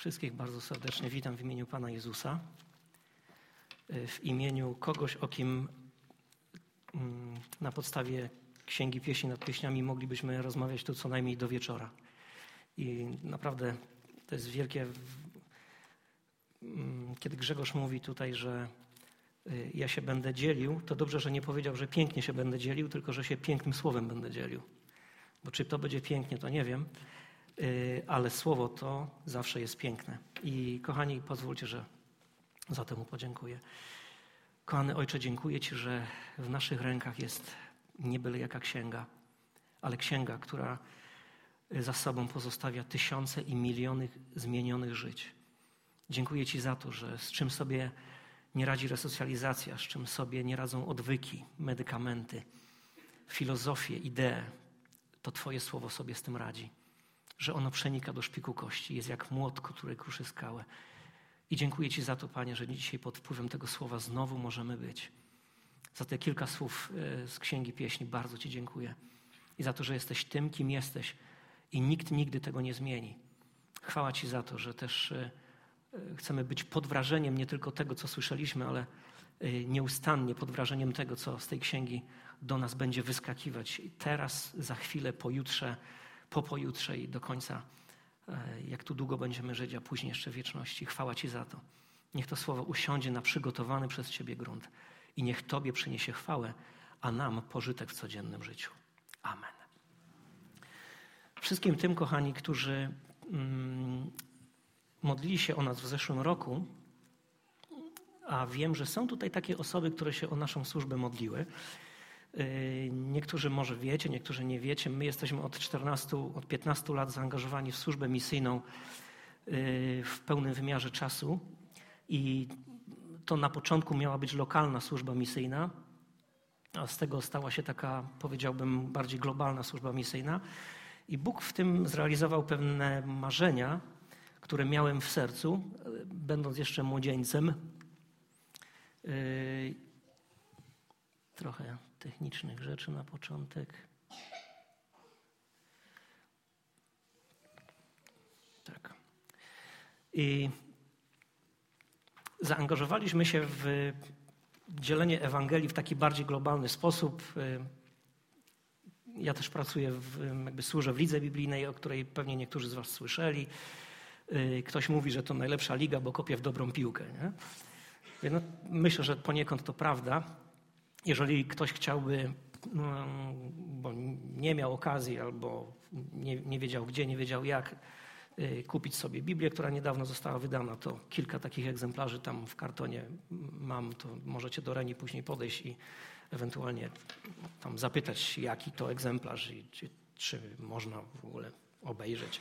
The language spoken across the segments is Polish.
Wszystkich bardzo serdecznie witam w imieniu Pana Jezusa, w imieniu kogoś, o kim na podstawie Księgi Pieśni nad Pieśniami moglibyśmy rozmawiać tu co najmniej do wieczora. I naprawdę to jest wielkie, kiedy Grzegorz mówi tutaj, że ja się będę dzielił, to dobrze, że nie powiedział, że pięknie się będę dzielił, tylko że się pięknym słowem będę dzielił. Bo czy to będzie pięknie, to nie wiem, ale słowo to zawsze jest piękne. I kochani, pozwólcie, że za to mu podziękuję. Kochany Ojcze, dziękuję Ci, że w naszych rękach jest nie byle jaka księga, ale księga, która za sobą pozostawia tysiące i miliony zmienionych żyć. Dziękuję Ci za to, że z czym sobie nie radzi resocjalizacja, z czym sobie nie radzą odwyki, medykamenty, filozofie, idee, to Twoje słowo sobie z tym radzi. Że ono przenika do szpiku kości, jest jak młot, który kruszy skałę. I dziękuję Ci za to, Panie, że dzisiaj pod wpływem tego słowa znowu możemy być. Za te kilka słów z Księgi Pieśni bardzo Ci dziękuję. I za to, że jesteś tym, kim jesteś i nikt nigdy tego nie zmieni. Chwała Ci za to, że też chcemy być pod wrażeniem nie tylko tego, co słyszeliśmy, ale nieustannie pod wrażeniem tego, co z tej księgi do nas będzie wyskakiwać. I teraz, za chwilę, pojutrze, po pojutrze i do końca, jak tu długo będziemy żyć, a później jeszcze w wieczności. Chwała Ci za to. Niech to słowo usiądzie na przygotowany przez Ciebie grunt i niech Tobie przyniesie chwałę, a nam pożytek w codziennym życiu. Amen. Wszystkim tym, kochani, którzy modlili się o nas w zeszłym roku, a wiem, że są tutaj takie osoby, które się o naszą służbę modliły. Niektórzy może wiecie, niektórzy nie wiecie. My jesteśmy od 15 lat zaangażowani w służbę misyjną w pełnym wymiarze czasu i to na początku miała być lokalna służba misyjna, a z tego stała się taka, powiedziałbym, bardziej globalna służba misyjna. I Bóg w tym zrealizował pewne marzenia, które miałem w sercu, będąc jeszcze młodzieńcem. Trochę technicznych rzeczy na początek. Tak. I zaangażowaliśmy się w dzielenie Ewangelii w taki bardziej globalny sposób. Ja też pracuję służę w lidze biblijnej, o której pewnie niektórzy z Was słyszeli. Ktoś mówi, że to najlepsza liga, bo kopie w dobrą piłkę. Nie? No, myślę, że poniekąd to prawda. Jeżeli ktoś chciałby, bo nie miał okazji albo nie wiedział gdzie, nie wiedział jak kupić sobie Biblię, która niedawno została wydana, to kilka takich egzemplarzy tam w kartonie mam, to możecie do Reni później podejść i ewentualnie tam zapytać, jaki to egzemplarz i czy można w ogóle obejrzeć.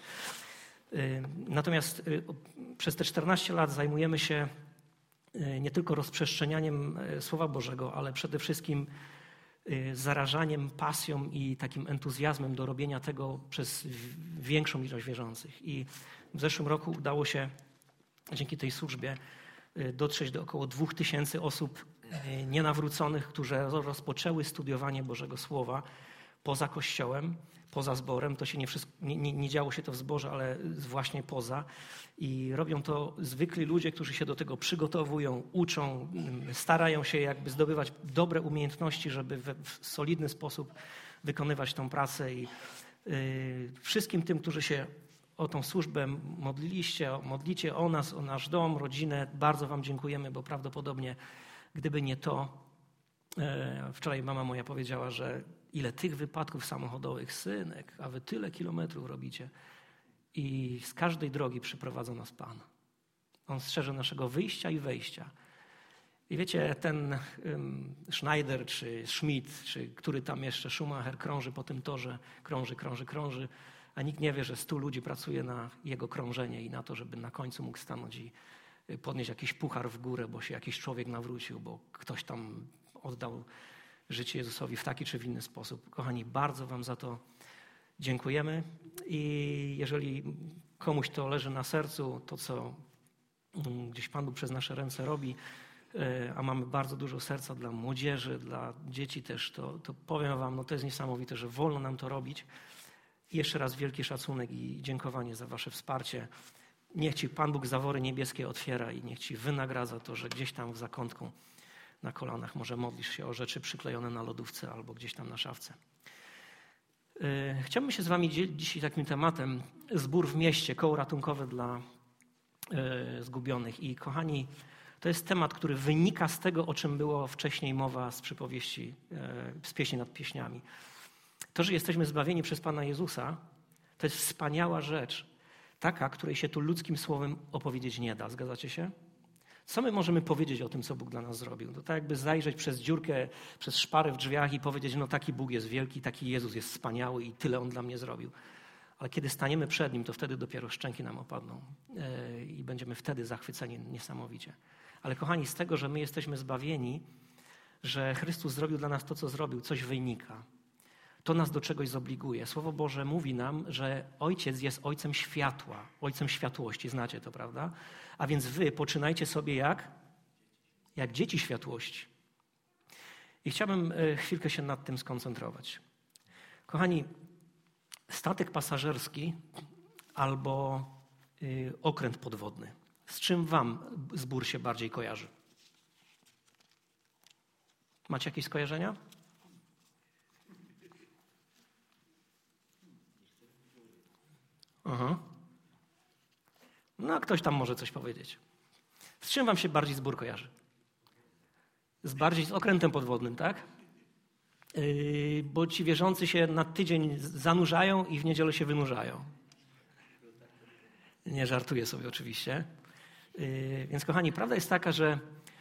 Natomiast przez te 14 lat zajmujemy się nie tylko rozprzestrzenianiem Słowa Bożego, ale przede wszystkim zarażaniem pasją i takim entuzjazmem do robienia tego przez większą ilość wierzących. I w zeszłym roku udało się dzięki tej służbie dotrzeć do około 2000 osób nienawróconych, które rozpoczęły studiowanie Bożego Słowa poza Kościołem, poza zborem. To się nie działo się to w zborze, ale właśnie poza. I robią to zwykli ludzie, którzy się do tego przygotowują, uczą, starają się jakby zdobywać dobre umiejętności, żeby w solidny sposób wykonywać tą pracę. I wszystkim tym, którzy się o tą służbę modlicie o nas, o nasz dom, rodzinę, bardzo Wam dziękujemy, bo prawdopodobnie gdyby nie to, wczoraj mama moja powiedziała, że ile tych wypadków samochodowych, synek, a wy tyle kilometrów robicie. I z każdej drogi przyprowadza nas Pan. On strzeże naszego wyjścia i wejścia. I wiecie, ten Schneider, czy Schmidt, czy który tam jeszcze, Schumacher krąży po tym torze, krąży, a nikt nie wie, że 100 ludzi pracuje na jego krążenie i na to, żeby na końcu mógł stanąć i podnieść jakiś puchar w górę, bo się jakiś człowiek nawrócił, bo ktoś tam oddał życie Jezusowi w taki czy w inny sposób. Kochani, bardzo Wam za to dziękujemy i jeżeli komuś to leży na sercu, to co gdzieś Pan Bóg przez nasze ręce robi, a mamy bardzo dużo serca dla młodzieży, dla dzieci też, to powiem Wam, no to jest niesamowite, że wolno nam to robić. I jeszcze raz wielki szacunek i dziękowanie za Wasze wsparcie. niech Ci Pan Bóg zawory niebieskie otwiera i niech Ci wynagradza to, że gdzieś tam w zakątku na kolanach może modlisz się o rzeczy przyklejone na lodówce albo gdzieś tam na szafce. Chciałbym się z Wami dzielić dzisiaj takim tematem zbór w mieście, koło ratunkowe dla zgubionych. I kochani, to jest temat, który wynika z tego, o czym było wcześniej mowa z przypowieści, z pieśni nad pieśniami. To, że jesteśmy zbawieni przez Pana Jezusa, to jest wspaniała rzecz, taka, której się tu ludzkim słowem opowiedzieć nie da. Zgadzacie się? Co my możemy powiedzieć o tym, co Bóg dla nas zrobił? To tak jakby zajrzeć przez dziurkę, przez szparę w drzwiach i powiedzieć, no taki Bóg jest wielki, taki Jezus jest wspaniały i tyle On dla mnie zrobił. Ale kiedy staniemy przed Nim, to wtedy dopiero szczęki nam opadną i będziemy wtedy zachwyceni niesamowicie. Ale kochani, z tego, że my jesteśmy zbawieni, że Chrystus zrobił dla nas to, co zrobił, coś wynika. To nas do czegoś zobliguje. Słowo Boże mówi nam, że Ojciec jest Ojcem światła, Ojcem światłości. Znacie to, prawda? A więc wy poczynajcie sobie jak dzieci światłości. I chciałbym chwilkę się nad tym skoncentrować. Kochani, statek pasażerski albo okręt podwodny. Z czym wam zbór się bardziej kojarzy? Macie jakieś skojarzenia? Aha. No, ktoś tam może coś powiedzieć. Z czym wam się bardziej zbór kojarzy? Bardziej z okrętem podwodnym, tak? Bo ci wierzący się na tydzień zanurzają i w niedzielę się wynurzają. Nie żartuję sobie oczywiście. Więc kochani, prawda jest taka, że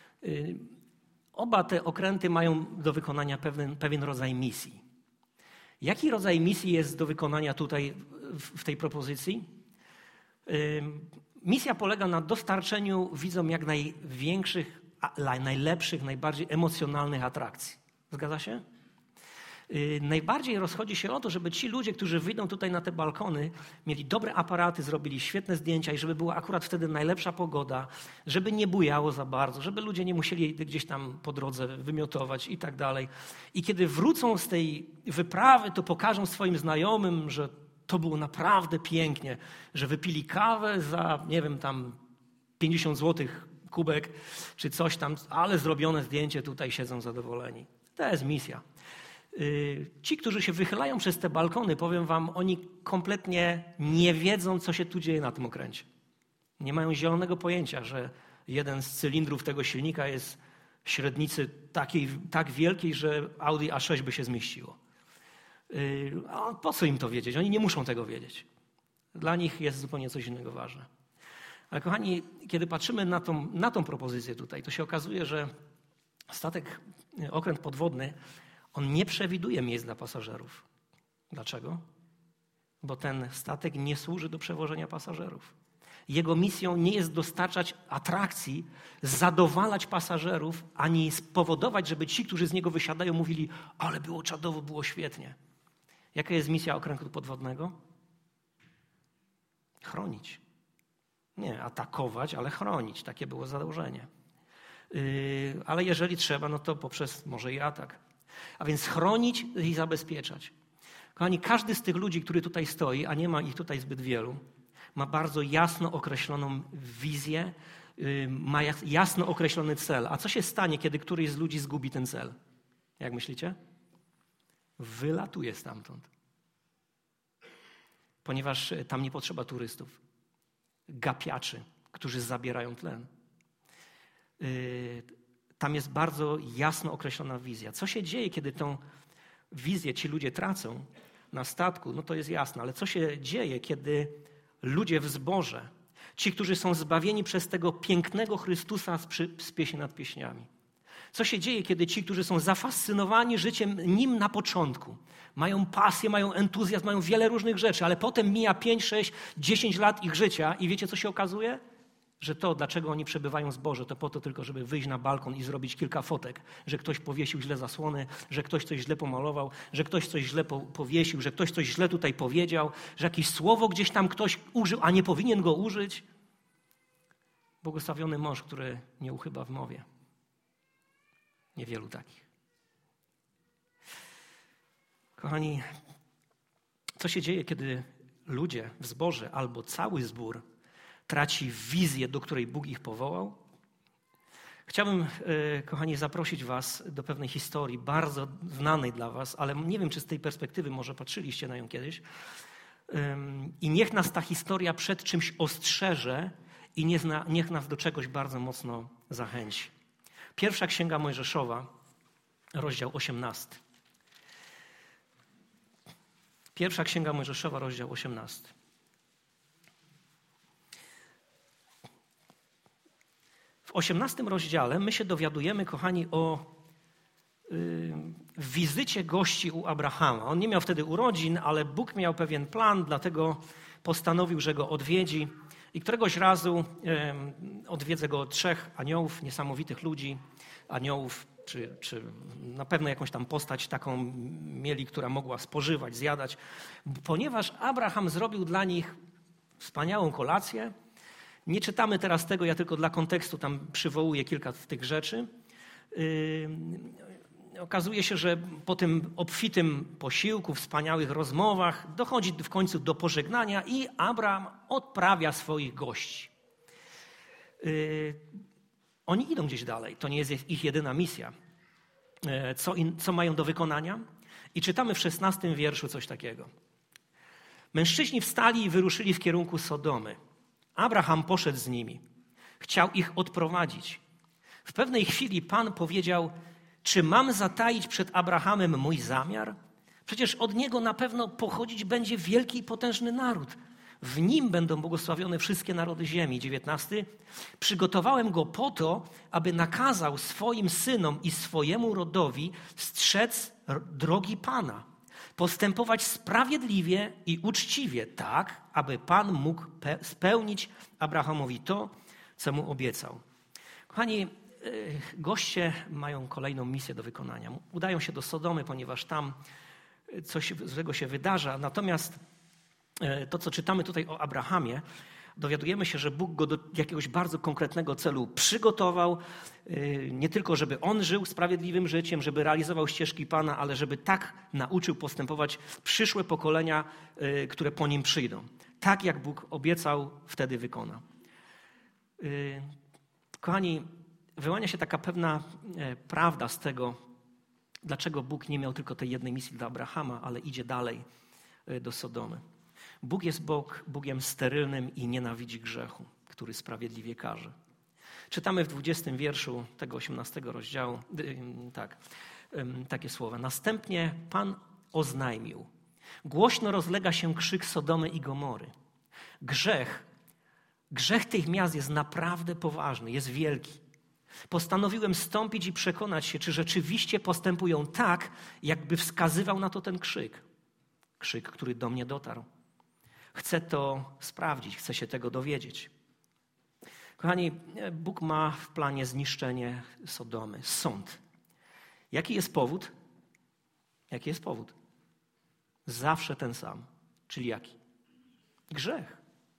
oba te okręty mają do wykonania pewien rodzaj misji. Jaki rodzaj misji jest do wykonania tutaj w tej propozycji? Misja polega na dostarczeniu widzom jak największych, najlepszych, najbardziej emocjonalnych atrakcji. Zgadza się? Najbardziej rozchodzi się o to, żeby ci ludzie, którzy wyjdą tutaj na te balkony, mieli dobre aparaty, zrobili świetne zdjęcia i żeby była akurat wtedy najlepsza pogoda, żeby nie bujało za bardzo, żeby ludzie nie musieli gdzieś tam po drodze wymiotować i tak dalej. I kiedy wrócą z tej wyprawy, to pokażą swoim znajomym, że to było naprawdę pięknie, że wypili kawę za, nie wiem, tam 50 zł kubek czy coś tam, ale zrobione zdjęcie, tutaj siedzą zadowoleni. To jest misja. Ci, którzy się wychylają przez te balkony, powiem wam, oni kompletnie nie wiedzą, co się tu dzieje na tym okręcie. Nie mają zielonego pojęcia, że jeden z cylindrów tego silnika jest średnicy tak wielkiej, że Audi A6 by się zmieściło. A po co im to wiedzieć? Oni nie muszą tego wiedzieć. Dla nich jest zupełnie coś innego ważne. Ale kochani, kiedy patrzymy na tą propozycję tutaj, to się okazuje, że okręt podwodny, on nie przewiduje miejsc dla pasażerów. Dlaczego? Bo ten statek nie służy do przewożenia pasażerów. Jego misją nie jest dostarczać atrakcji, zadowalać pasażerów, ani spowodować, żeby ci, którzy z niego wysiadają, mówili, ale było czadowo, było świetnie. Jaka jest misja okrętu podwodnego? Chronić. Nie atakować, ale chronić. Takie było założenie. Ale jeżeli trzeba, no to poprzez może i atak. A więc chronić i zabezpieczać. Kochani, każdy z tych ludzi, który tutaj stoi, a nie ma ich tutaj zbyt wielu, ma bardzo jasno określoną wizję, ma jasno określony cel. A co się stanie, kiedy któryś z ludzi zgubi ten cel? Jak myślicie? Wylatuje stamtąd. Ponieważ tam nie potrzeba turystów, gapiaczy, którzy zabierają tlen. Tam jest bardzo jasno określona wizja. Co się dzieje, kiedy tą wizję ci ludzie tracą na statku? No to jest jasne, ale co się dzieje, kiedy ludzie w zborze, ci, którzy są zbawieni przez tego pięknego Chrystusa z pieśni nad pieśniami? Co się dzieje, kiedy ci, którzy są zafascynowani życiem Nim na początku, mają pasję, mają entuzjazm, mają wiele różnych rzeczy, ale potem mija 5, 6, 10 lat ich życia i wiecie, co się okazuje? Że to, dlaczego oni przebywają w zborze, to po to tylko, żeby wyjść na balkon i zrobić kilka fotek, że ktoś powiesił źle zasłony, że ktoś coś źle pomalował, że ktoś coś źle powiesił, że ktoś coś źle tutaj powiedział, że jakieś słowo gdzieś tam ktoś użył, a nie powinien go użyć. Błogosławiony mąż, który nie uchyba w mowie. Niewielu takich. Kochani, co się dzieje, kiedy ludzie w zborze albo cały zbór traci wizję, do której Bóg ich powołał. Chciałbym, kochani, zaprosić was do pewnej historii, bardzo znanej dla was, ale nie wiem, czy z tej perspektywy może patrzyliście na nią kiedyś. I niech nas ta historia przed czymś ostrzeże i niech nas do czegoś bardzo mocno zachęci. Pierwsza Księga Mojżeszowa, rozdział 18. Pierwsza Księga Mojżeszowa, rozdział 18. W 18 rozdziale my się dowiadujemy, kochani, o wizycie gości u Abrahama. On nie miał wtedy urodzin, ale Bóg miał pewien plan, dlatego postanowił, że go odwiedzi. I któregoś razu odwiedza go 3 aniołów, niesamowitych ludzi, aniołów, czy na pewno jakąś tam postać taką mieli, która mogła spożywać, zjadać, ponieważ Abraham zrobił dla nich wspaniałą kolację. Nie czytamy teraz tego, ja tylko dla kontekstu tam przywołuję kilka z tych rzeczy. Okazuje się, że po tym obfitym posiłku, wspaniałych rozmowach dochodzi w końcu do pożegnania i Abraham odprawia swoich gości. Oni idą gdzieś dalej, to nie jest ich jedyna misja. Co mają do wykonania? I czytamy w 16 wierszu coś takiego. Mężczyźni wstali i wyruszyli w kierunku Sodomy. Abraham poszedł z nimi. Chciał ich odprowadzić. W pewnej chwili Pan powiedział: czy mam zataić przed Abrahamem mój zamiar? Przecież od niego na pewno pochodzić będzie wielki i potężny naród. W nim będą błogosławione wszystkie narody ziemi. 19. Przygotowałem go po to, aby nakazał swoim synom i swojemu rodowi strzec drogi Pana, postępować sprawiedliwie i uczciwie, tak, aby Pan mógł spełnić Abrahamowi to, co mu obiecał. Kochani, goście mają kolejną misję do wykonania. Udają się do Sodomy, ponieważ tam coś złego się wydarza. Natomiast to, co czytamy tutaj o Abrahamie, dowiadujemy się, że Bóg go do jakiegoś bardzo konkretnego celu przygotował. Nie tylko, żeby on żył sprawiedliwym życiem, żeby realizował ścieżki Pana, ale żeby tak nauczył postępować przyszłe pokolenia, które po nim przyjdą. Tak, jak Bóg obiecał, wtedy wykona. Kochani, wyłania się taka pewna prawda z tego, dlaczego Bóg nie miał tylko tej jednej misji dla Abrahama, ale idzie dalej do Sodomy. Bóg jest Bogiem sterylnym i nienawidzi grzechu, który sprawiedliwie karze. Czytamy w 20 wierszu tego 18 rozdziału takie słowa. Następnie Pan oznajmił: głośno rozlega się krzyk Sodomy i Gomory. Grzech tych miast jest naprawdę poważny, jest wielki. Postanowiłem stąpić i przekonać się, czy rzeczywiście postępują tak, jakby wskazywał na to ten krzyk. Krzyk, który do mnie dotarł. Chcę to sprawdzić, chcę się tego dowiedzieć. Kochani, Bóg ma w planie zniszczenie Sodomy, sąd. Jaki jest powód? Jaki jest powód? Zawsze ten sam. Czyli jaki? Grzech.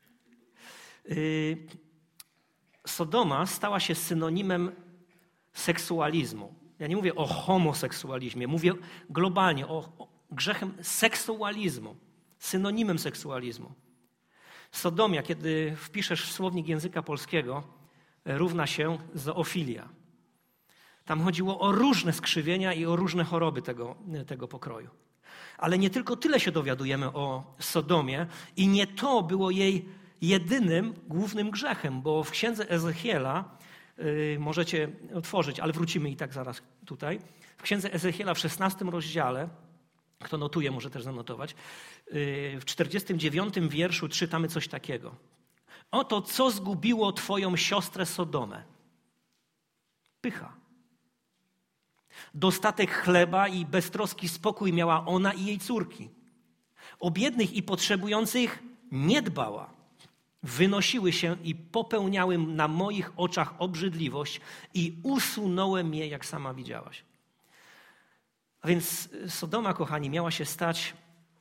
Sodoma stała się synonimem seksualizmu. Ja nie mówię o homoseksualizmie, mówię globalnie o grzechem seksualizmu, synonimem seksualizmu. Sodomia, kiedy wpiszesz w słownik języka polskiego, równa się zoofilia. Tam chodziło o różne skrzywienia i o różne choroby tego pokroju. Ale nie tylko tyle się dowiadujemy o Sodomie i nie to było jej jedynym, głównym grzechem, bo w księdze Ezechiela, możecie otworzyć, ale wrócimy i tak zaraz tutaj, w księdze Ezechiela w 16 rozdziale, kto notuje, może też zanotować, w 49 wierszu czytamy coś takiego. Oto co zgubiło twoją siostrę Sodomę. Pycha. Dostatek chleba i beztroski spokój miała ona i jej córki. O biednych i potrzebujących nie dbała. Wynosiły się i popełniały na moich oczach obrzydliwość i usunąłem je, jak sama widziałaś. A więc Sodoma, kochani, miała się stać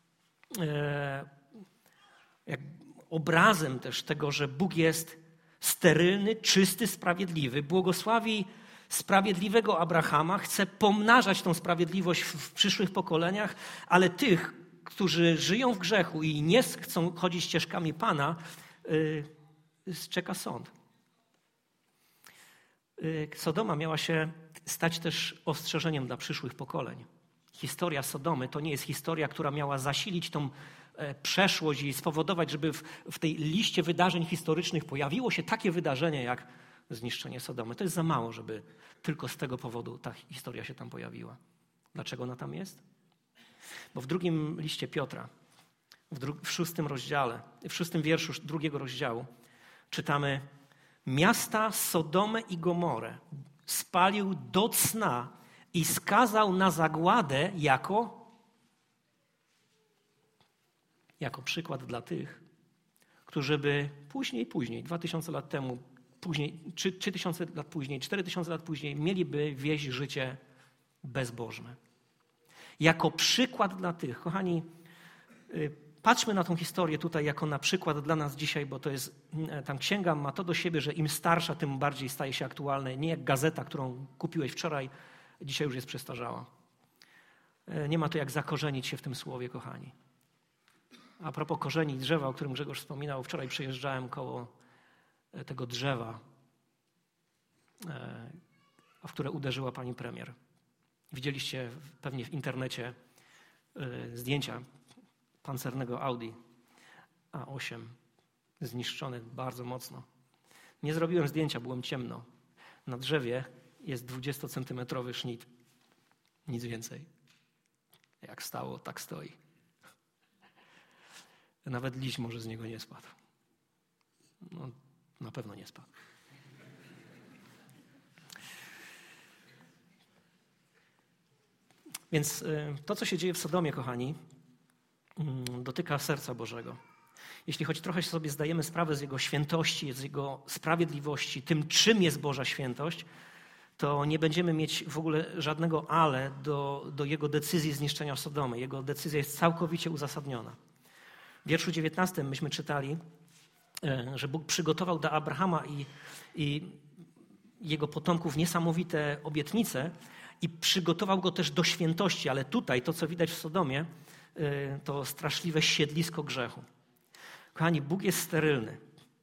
jak obrazem też tego, że Bóg jest sterylny, czysty, sprawiedliwy, błogosławi sprawiedliwego Abrahama, chce pomnażać tą sprawiedliwość w przyszłych pokoleniach, ale tych, którzy żyją w grzechu i nie chcą chodzić ścieżkami Pana, czeka sąd. Sodoma miała się stać też ostrzeżeniem dla przyszłych pokoleń. Historia Sodomy to nie jest historia, która miała zasilić tą przeszłość i spowodować, żeby w tej liście wydarzeń historycznych pojawiło się takie wydarzenie jak zniszczenie Sodomy. To jest za mało, żeby tylko z tego powodu ta historia się tam pojawiła. Dlaczego ona tam jest? Bo w drugim liście Piotra, w 6 rozdziale, w 6 wierszu 2 rozdziału czytamy: miasta Sodomę i Gomorę spalił do cna i skazał na zagładę jako przykład dla tych, którzy by później, 2000 lat temu, później, 3000 lat później, 4000 lat później mieliby wieść życie bezbożne. Jako przykład dla tych. Kochani, patrzmy na tą historię tutaj jako na przykład dla nas dzisiaj, bo to jest, tam księga ma to do siebie, że im starsza, tym bardziej staje się aktualne. Nie jak gazeta, którą kupiłeś wczoraj, dzisiaj już jest przestarzała. Nie ma to jak zakorzenić się w tym słowie, kochani. A propos korzeni drzewa, o którym Grzegorz wspominał, wczoraj przejeżdżałem koło tego drzewa, w które uderzyła pani premier. Widzieliście pewnie w internecie zdjęcia pancernego Audi A8, zniszczony bardzo mocno. Nie zrobiłem zdjęcia, byłem ciemno. Na drzewie jest 20-centymetrowy sznit. Nic więcej. Jak stało, tak stoi. Nawet liść może z niego nie spadł. No, na pewno nie spadł. Więc to, co się dzieje w Sodomie, kochani, dotyka serca Bożego. Jeśli choć trochę sobie zdajemy sprawę z Jego świętości, z Jego sprawiedliwości, tym czym jest Boża świętość, to nie będziemy mieć w ogóle żadnego ale do Jego decyzji zniszczenia Sodomy. Jego decyzja jest całkowicie uzasadniona. W wierszu 19 myśmy czytali, że Bóg przygotował dla Abrahama i jego potomków niesamowite obietnice i przygotował go też do świętości, ale tutaj to, co widać w Sodomie, to straszliwe siedlisko grzechu. Kochani, Bóg jest sterylny.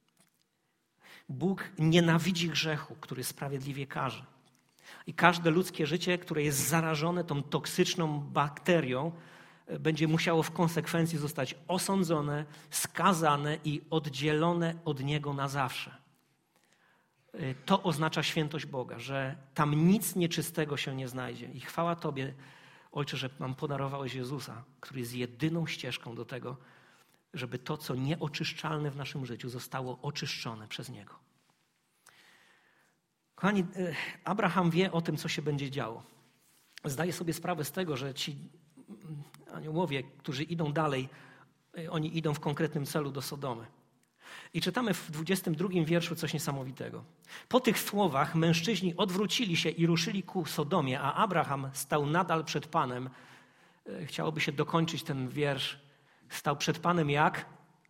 Bóg nienawidzi grzechu, który sprawiedliwie karze. I każde ludzkie życie, które jest zarażone tą toksyczną bakterią, będzie musiało w konsekwencji zostać osądzone, skazane i oddzielone od Niego na zawsze. To oznacza świętość Boga, że tam nic nieczystego się nie znajdzie. I chwała Tobie, Ojcze, że nam podarowałeś Jezusa, który jest jedyną ścieżką do tego, żeby to, co nieoczyszczalne w naszym życiu, zostało oczyszczone przez Niego. Kochani, Abraham wie o tym, co się będzie działo. Zdaje sobie sprawę z tego, że ci aniołowie, którzy idą dalej, oni idą w konkretnym celu do Sodomy. I czytamy w 22 wierszu coś niesamowitego. Po tych słowach mężczyźni odwrócili się i ruszyli ku Sodomie, a Abraham stał nadal przed Panem. Chciałoby się dokończyć ten wiersz. Stał przed Panem jak?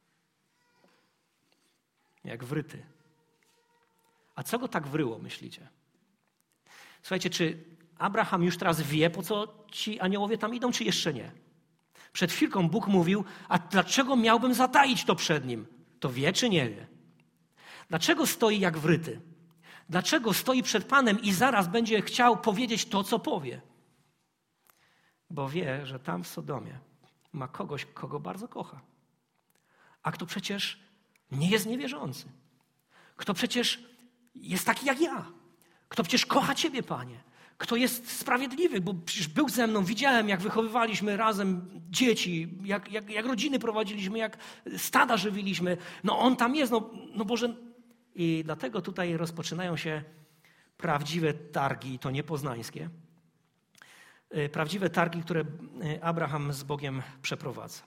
Jak wryty. A co go tak wryło, myślicie? Słuchajcie, czy Abraham już teraz wie, po co ci aniołowie tam idą, czy jeszcze nie? Przed chwilką Bóg mówił, a dlaczego miałbym zataić to przed nim? To wie, czy nie wie? Dlaczego stoi jak wryty? Dlaczego stoi przed Panem i zaraz będzie chciał powiedzieć to, co powie? Bo wie, że tam w Sodomie ma kogoś, kogo bardzo kocha. A kto przecież nie jest niewierzący. Kto przecież jest taki jak ja. Kto przecież kocha Ciebie, Panie. Kto jest sprawiedliwy, bo przecież był ze mną, widziałem, jak wychowywaliśmy razem dzieci, jak rodziny prowadziliśmy, jak stada żywiliśmy. No on tam jest, no Boże. I dlatego tutaj rozpoczynają się prawdziwe targi, to nie poznańskie. Prawdziwe targi, które Abraham z Bogiem przeprowadza.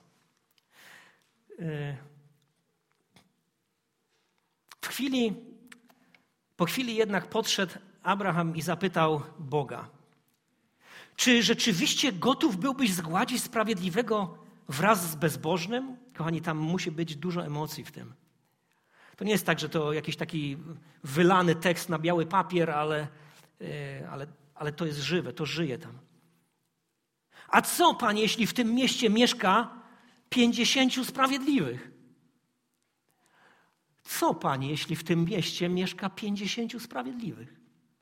Po chwili jednak podszedł Abraham i zapytał Boga: czy rzeczywiście gotów byłbyś zgładzić sprawiedliwego wraz z bezbożnym? Kochani, tam musi być dużo emocji w tym. To nie jest tak, że to jakiś taki wylany tekst na biały papier, ale to jest żywe, to żyje tam. A co, Panie, jeśli w tym mieście mieszka 50 sprawiedliwych? co, Panie, jeśli w tym mieście mieszka 50 sprawiedliwych?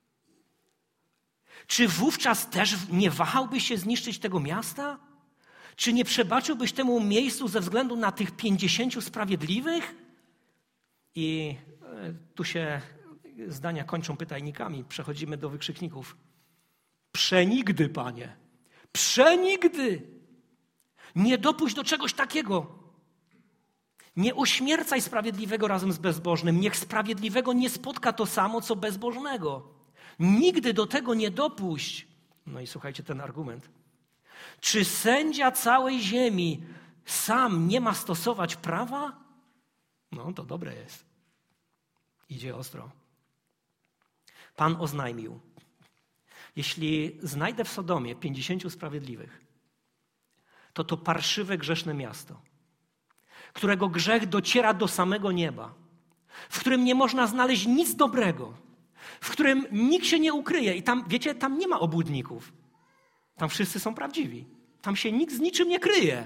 Czy wówczas też nie wahałbyś się zniszczyć tego miasta? Czy nie przebaczyłbyś temu miejscu ze względu na tych 50 sprawiedliwych? I tu się zdania kończą pytajnikami. Przechodzimy do wykrzykników. Przenigdy, Panie. Przenigdy. Nie dopuść do czegoś takiego. Nie uśmiercaj sprawiedliwego razem z bezbożnym. Niech sprawiedliwego nie spotka to samo, co bezbożnego. Nigdy do tego nie dopuść. No i słuchajcie ten argument. Czy sędzia całej ziemi sam nie ma stosować prawa? No to dobre jest. Idzie ostro. Pan oznajmił. Jeśli znajdę w Sodomie 50 sprawiedliwych, to parszywe, grzeszne miasto, którego grzech dociera do samego nieba, w którym nie można znaleźć nic dobrego, w którym nikt się nie ukryje i tam, wiecie, tam nie ma obłudników. Tam wszyscy są prawdziwi. Tam się nikt z niczym nie kryje.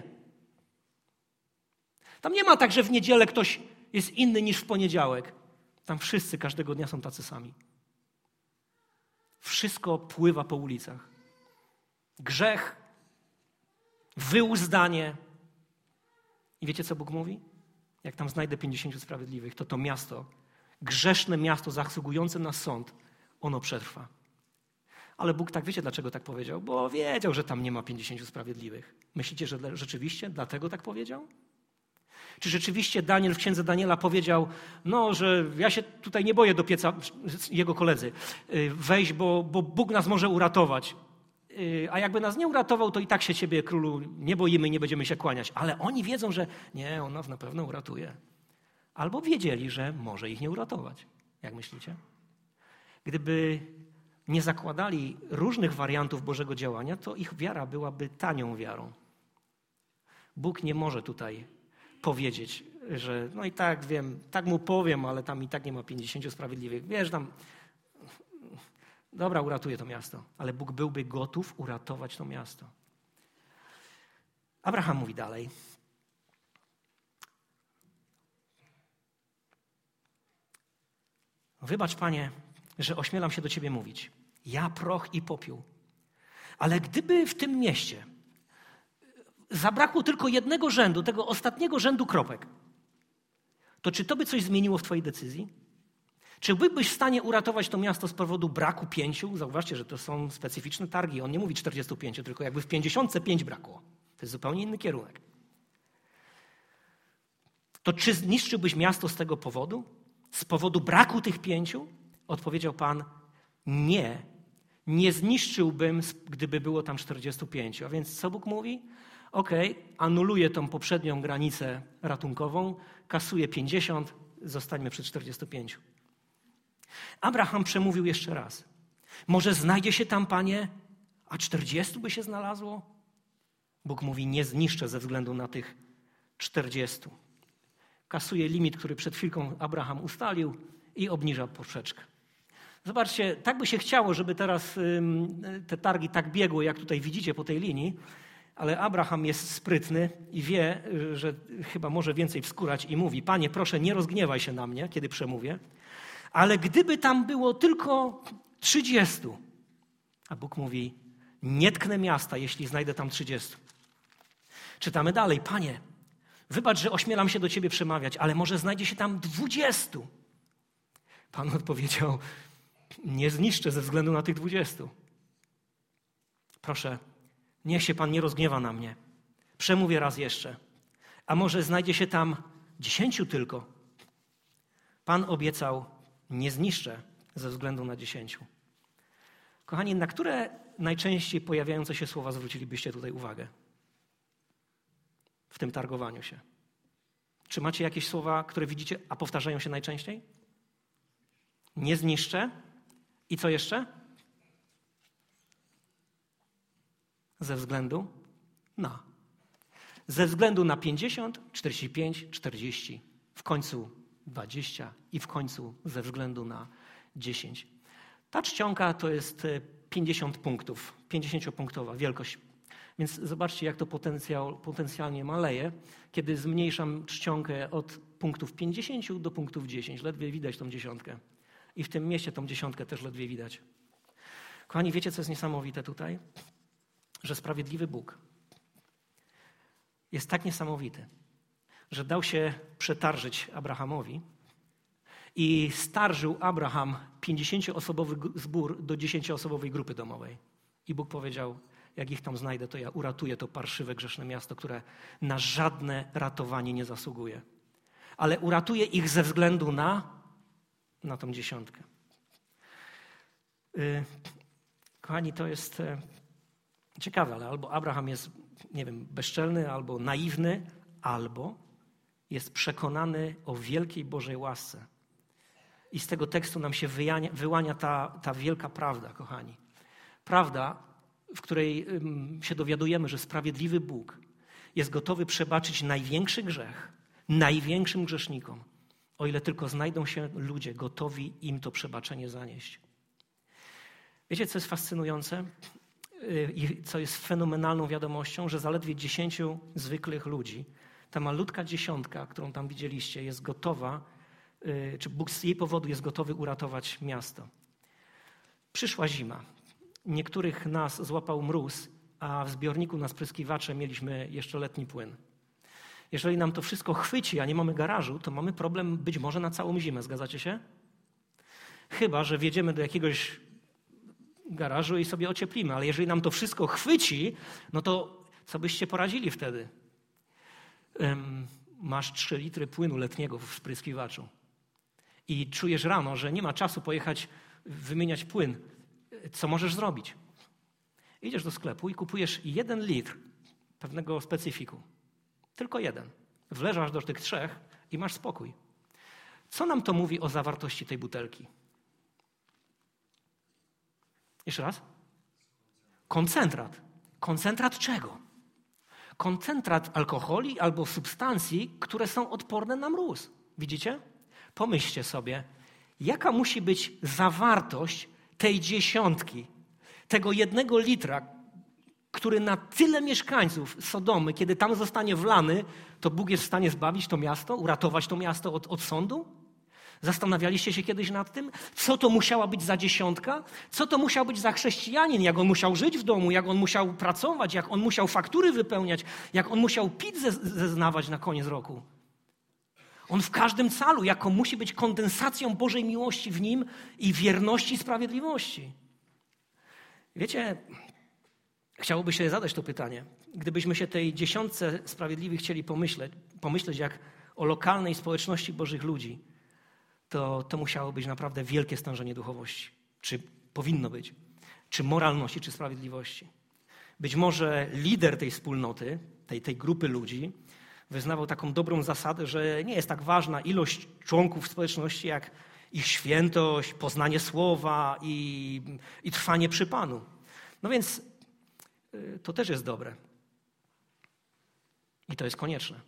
Tam nie ma tak, że w niedzielę ktoś jest inny niż w poniedziałek. Tam wszyscy każdego dnia są tacy sami. Wszystko pływa po ulicach. Grzech, wyuzdanie. I wiecie, co Bóg mówi? Jak tam znajdę 50 sprawiedliwych, to miasto, grzeszne miasto zasługujące na sąd, ono przetrwa. Ale Bóg tak, wiecie dlaczego tak powiedział? Bo wiedział, że tam nie ma 50 sprawiedliwych. Myślicie, że rzeczywiście dlatego tak powiedział? Czy rzeczywiście Daniel w księdze Daniela powiedział, że ja się tutaj nie boję do pieca, jego koledzy, wejść, bo Bóg nas może uratować. A jakby nas nie uratował, to i tak się ciebie, królu, nie boimy i nie będziemy się kłaniać. Ale oni wiedzą, że nie, on nas na pewno uratuje. Albo wiedzieli, że może ich nie uratować. Jak myślicie? Gdyby nie zakładali różnych wariantów Bożego działania, to ich wiara byłaby tanią wiarą. Bóg nie może tutaj powiedzieć, że i tak wiem, tak mu powiem, ale tam i tak nie ma 50 sprawiedliwych. Wiesz, tam dobra, uratuję to miasto. Ale Bóg byłby gotów uratować to miasto. Abraham mówi dalej. Wybacz, Panie, że ośmielam się do Ciebie mówić. Ja proch i popiół. Ale gdyby w tym mieście zabrakło tylko jednego rzędu, tego ostatniego rzędu kropek, to czy to by coś zmieniło w Twojej decyzji? Czy byłbyś w stanie uratować to miasto z powodu braku 5? Zauważcie, że to są specyficzne targi. On nie mówi 45, tylko jakby w 55 brakło. To jest zupełnie inny kierunek. To czy zniszczyłbyś miasto z tego powodu? Z powodu braku tych 5? Odpowiedział Pan, nie zniszczyłbym, gdyby było tam 45. A więc co Bóg mówi? Anuluję tą poprzednią granicę ratunkową, kasuję 50, zostańmy przy 45. Abraham przemówił jeszcze raz. Może znajdzie się tam, Panie, a 40 by się znalazło? Bóg mówi, nie zniszczę ze względu na tych 40. Kasuje limit, który przed chwilką Abraham ustalił i obniża poprzeczkę. Zobaczcie, tak by się chciało, żeby teraz te targi tak biegły, jak tutaj widzicie po tej linii, ale Abraham jest sprytny i wie, że chyba może więcej wskórać i mówi, Panie, proszę, nie rozgniewaj się na mnie, kiedy przemówię, ale gdyby tam było tylko 30, a Bóg mówi, nie tknę miasta, jeśli znajdę tam 30. Czytamy dalej, Panie, wybacz, że ośmielam się do Ciebie przemawiać, ale może znajdzie się tam 20. Pan odpowiedział, nie zniszczę ze względu na tych 20. Proszę, niech się Pan nie rozgniewa na mnie. Przemówię raz jeszcze. A może znajdzie się tam 10 tylko. Pan obiecał, nie zniszczę ze względu na 10. Kochani, na które najczęściej pojawiające się słowa zwrócilibyście tutaj uwagę? W tym targowaniu się. Czy macie jakieś słowa, które widzicie, a powtarzają się najczęściej? Nie zniszczę. I co jeszcze? Ze względu na. Ze względu na 50, 45, 40, w końcu 20 i w końcu ze względu na 10. Ta czcionka to jest 50 punktów, 50-punktowa wielkość. Więc zobaczcie, jak to potencjalnie maleje, kiedy zmniejszam czcionkę od punktów 50 do punktów 10. Ledwie widać tą 10. I w tym mieście tą 10 też ledwie widać. Kochani, wiecie, co jest niesamowite tutaj? Że sprawiedliwy Bóg jest tak niesamowity, że dał się przetarżyć Abrahamowi i starżył Abraham 50-osobowy zbór do 10-osobowej grupy domowej. I Bóg powiedział, jak ich tam znajdę, to ja uratuję to parszywe, grzeszne miasto, które na żadne ratowanie nie zasługuje. Ale uratuję ich ze względu na tą 10. Kochani, to jest ciekawe, ale albo Abraham jest, nie wiem, bezczelny, albo naiwny, albo jest przekonany o wielkiej Bożej łasce. I z tego tekstu nam się wyłania ta wielka prawda, kochani. Prawda, w której się dowiadujemy, że sprawiedliwy Bóg jest gotowy przebaczyć największy grzech największym grzesznikom, o ile tylko znajdą się ludzie gotowi im to przebaczenie zanieść. Wiecie, co jest fascynujące i co jest fenomenalną wiadomością, że zaledwie 10 zwykłych ludzi, ta malutka 10, którą tam widzieliście, jest gotowa, czy Bóg z jej powodu jest gotowy uratować miasto. Przyszła zima. Niektórych nas złapał mróz, a w zbiorniku na spryskiwacze mieliśmy jeszcze letni płyn. Jeżeli nam to wszystko chwyci, a nie mamy garażu, to mamy problem być może na całą zimę. Zgadzacie się? Chyba że wjedziemy do jakiegoś garażu i sobie ocieplimy, ale jeżeli nam to wszystko chwyci, no to co byście poradzili wtedy? Masz 3 litry płynu letniego w spryskiwaczu i czujesz rano, że nie ma czasu pojechać wymieniać płyn. Co możesz zrobić? Idziesz do sklepu i kupujesz 1 litr pewnego specyfiku. Tylko 1. Wleżasz do tych 3 i masz spokój. Co nam to mówi o zawartości tej butelki? Jeszcze raz? Koncentrat. Koncentrat czego? Koncentrat alkoholi albo substancji, które są odporne na mróz. Widzicie? Pomyślcie sobie, jaka musi być zawartość tej 10, tego 1 litra, który na tyle mieszkańców Sodomy, kiedy tam zostanie wlany, to Bóg jest w stanie zbawić to miasto, uratować to miasto od sądu? Zastanawialiście się kiedyś nad tym? Co to musiała być za 10? Co to musiał być za chrześcijanin? Jak on musiał żyć w domu? Jak on musiał pracować? Jak on musiał faktury wypełniać? Jak on musiał PIT zeznawać na koniec roku? On w każdym calu, jako musi być kondensacją Bożej miłości w nim i wierności i sprawiedliwości. Wiecie, chciałoby się zadać to pytanie. Gdybyśmy się tej 10 sprawiedliwych chcieli pomyśleć jak o lokalnej społeczności Bożych ludzi, to musiało być naprawdę wielkie stężenie duchowości. Czy powinno być? Czy moralności, czy sprawiedliwości? Być może lider tej wspólnoty, tej grupy ludzi, wyznawał taką dobrą zasadę, że nie jest tak ważna ilość członków społeczności, jak ich świętość, poznanie słowa i trwanie przy Panu. No więc to też jest dobre. I to jest konieczne.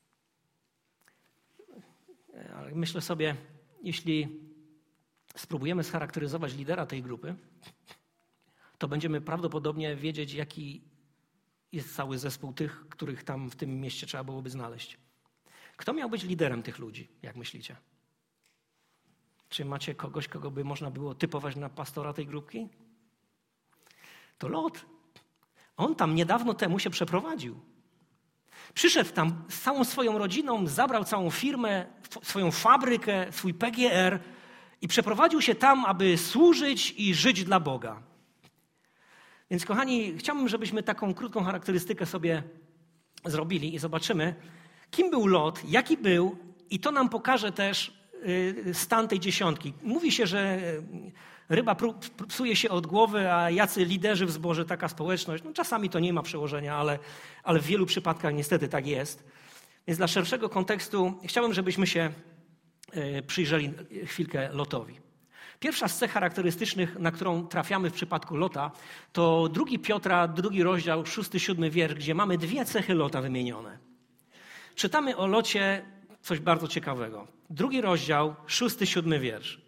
Ale myślę sobie, jeśli spróbujemy scharakteryzować lidera tej grupy, to będziemy prawdopodobnie wiedzieć, jaki jest cały zespół tych, których tam w tym mieście trzeba byłoby znaleźć. Kto miał być liderem tych ludzi, jak myślicie? Czy macie kogoś, kogo by można było typować na pastora tej grupki? To Lot. On tam niedawno temu się przeprowadził. Przyszedł tam z całą swoją rodziną, zabrał całą firmę, swoją fabrykę, swój PGR i przeprowadził się tam, aby służyć i żyć dla Boga. Więc kochani, chciałbym, żebyśmy taką krótką charakterystykę sobie zrobili i zobaczymy, kim był Lot, jaki był i to nam pokaże też stan tej 10. Mówi się, że ryba psuje się od głowy, a jacy liderzy w zborze, taka społeczność, no czasami to nie ma przełożenia, ale w wielu przypadkach niestety tak jest. Więc dla szerszego kontekstu chciałbym, żebyśmy się przyjrzeli chwilkę Lotowi. Pierwsza z cech charakterystycznych, na którą trafiamy w przypadku Lota, to 2 Piotra, 2 rozdział, 6-7 wiersz, gdzie mamy 2 cechy Lota wymienione. Czytamy o Locie coś bardzo ciekawego. 2 rozdział, 6-7 wiersz.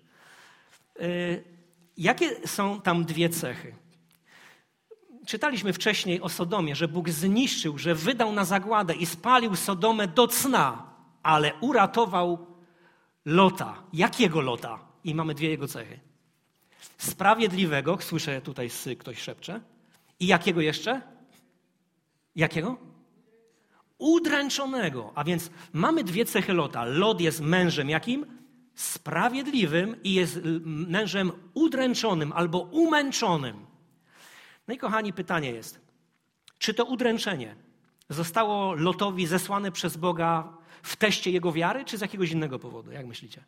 Jakie są tam 2 cechy? Czytaliśmy wcześniej o Sodomie, że Bóg zniszczył, że wydał na zagładę i spalił Sodomę do cna. ale uratował Lota. Jakiego Lota? I mamy dwie jego cechy. Sprawiedliwego, słyszę tutaj ktoś szepcze. I jakiego jeszcze? Jakiego? Udręczonego. A więc mamy dwie cechy Lota. Lot jest mężem jakim? Sprawiedliwym i jest mężem udręczonym albo umęczonym. No i kochani, pytanie jest, czy to udręczenie zostało Lotowi zesłane przez Boga w teście jego wiary, czy z jakiegoś innego powodu? Jak myślicie?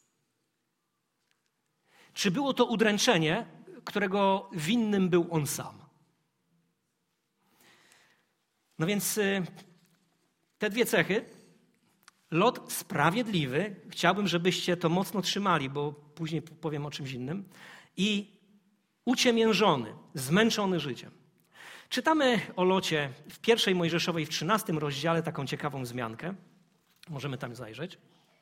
Czy było to udręczenie, którego winnym był on sam? No więc te dwie cechy, Lot sprawiedliwy, chciałbym, żebyście to mocno trzymali, bo później powiem o czymś innym, i uciemiężony, zmęczony życiem. Czytamy o Locie w 1 Mojżeszowej, w 13 rozdziale, taką ciekawą wzmiankę. Możemy tam zajrzeć.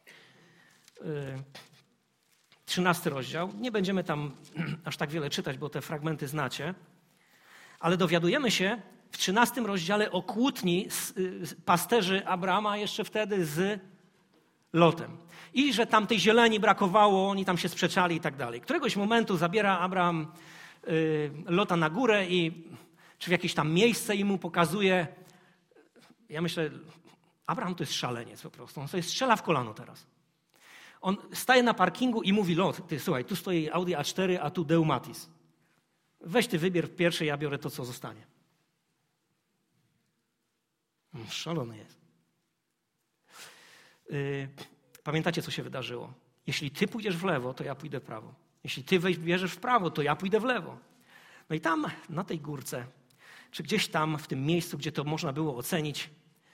13 rozdział. Nie będziemy tam aż tak wiele czytać, bo te fragmenty znacie. Ale dowiadujemy się w 13 rozdziale o kłótni pasterzy Abrama jeszcze wtedy z Lotem. I że tam tej zieleni brakowało, oni tam się sprzeczali i tak dalej. Któregoś momentu zabiera Abraham Lota na górę czy w jakieś tam miejsce i mu pokazuje. Ja myślę, Abraham to jest szaleniec po prostu. On sobie strzela w kolano teraz. On staje na parkingu i mówi: Lot, ty słuchaj, tu stoi Audi A4, a tu Deumatis. Weź ty wybier pierwsze, ja biorę to, co zostanie. Szalony jest. Pamiętacie, co się wydarzyło? Jeśli ty pójdziesz w lewo, to ja pójdę w prawo. Jeśli ty bierzesz w prawo, to ja pójdę w lewo. No i tam, na tej górce, czy gdzieś tam, w tym miejscu, gdzie to można było ocenić,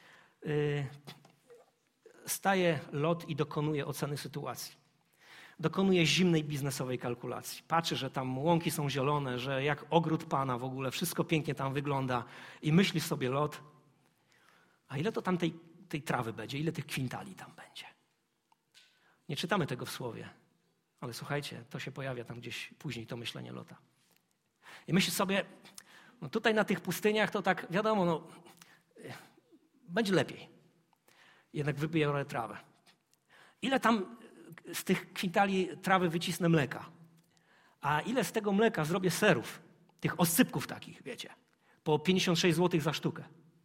staje Lot i dokonuje oceny sytuacji. Dokonuje zimnej biznesowej kalkulacji. Patrzy, że tam łąki są zielone, że jak ogród Pana w ogóle, wszystko pięknie tam wygląda i myśli sobie Lot, a ile to tam tej trawy będzie, ile tych kwintali tam będzie. Nie czytamy tego w Słowie, ale słuchajcie, to się pojawia tam gdzieś później, to myślenie Lota. I myśli sobie, no tutaj na tych pustyniach to tak, wiadomo, no, będzie lepiej. Jednak wybiorę trawę. Ile tam z tych kwintali trawy wycisnę mleka? A ile z tego mleka zrobię serów? Tych oscypków takich, wiecie, po 56 zł za sztukę.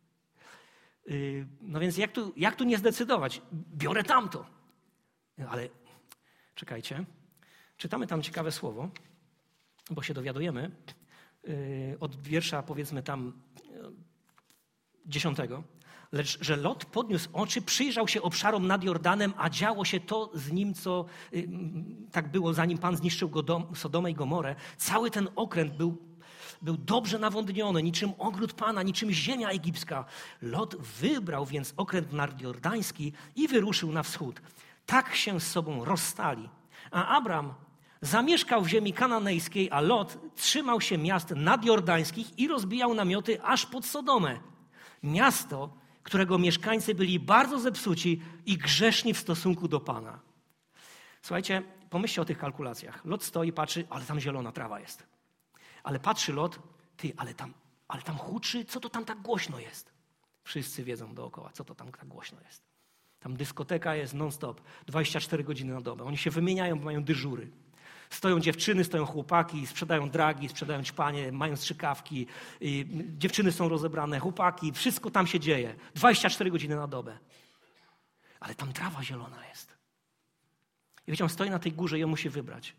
No więc jak tu nie zdecydować? Biorę tamto. Ale czekajcie, czytamy tam ciekawe słowo, bo się dowiadujemy od wiersza, powiedzmy tam 10. Lecz że Lot podniósł oczy, przyjrzał się obszarom nad Jordanem, a działo się to z nim, co tak było, zanim Pan zniszczył Sodomę i Gomorę. Cały ten okręt był dobrze nawodniony, niczym ogród Pana, niczym ziemia egipska. Lot wybrał więc okręt nadjordański i wyruszył na wschód. Tak się z sobą rozstali. A Abram zamieszkał w ziemi kananejskiej, a Lot trzymał się miast nadjordańskich i rozbijał namioty aż pod Sodomę. Miasto, którego mieszkańcy byli bardzo zepsuci i grzeszni w stosunku do Pana. Słuchajcie, pomyślcie o tych kalkulacjach. Lot stoi i patrzy, ale tam zielona trawa jest. Ale patrzy Lot, ale tam huczy, co to tam tak głośno jest? Wszyscy wiedzą dookoła, co to tam tak głośno jest. Tam dyskoteka jest non-stop, 24 godziny na dobę. Oni się wymieniają, bo mają dyżury. Stoją dziewczyny, stoją chłopaki, sprzedają dragi, sprzedają ćpanie, mają strzykawki. Dziewczyny są rozebrane, chłopaki, wszystko tam się dzieje. 24 godziny na dobę. Ale tam trawa zielona jest. I wiecie, on stoi na tej górze i on musi wybrać.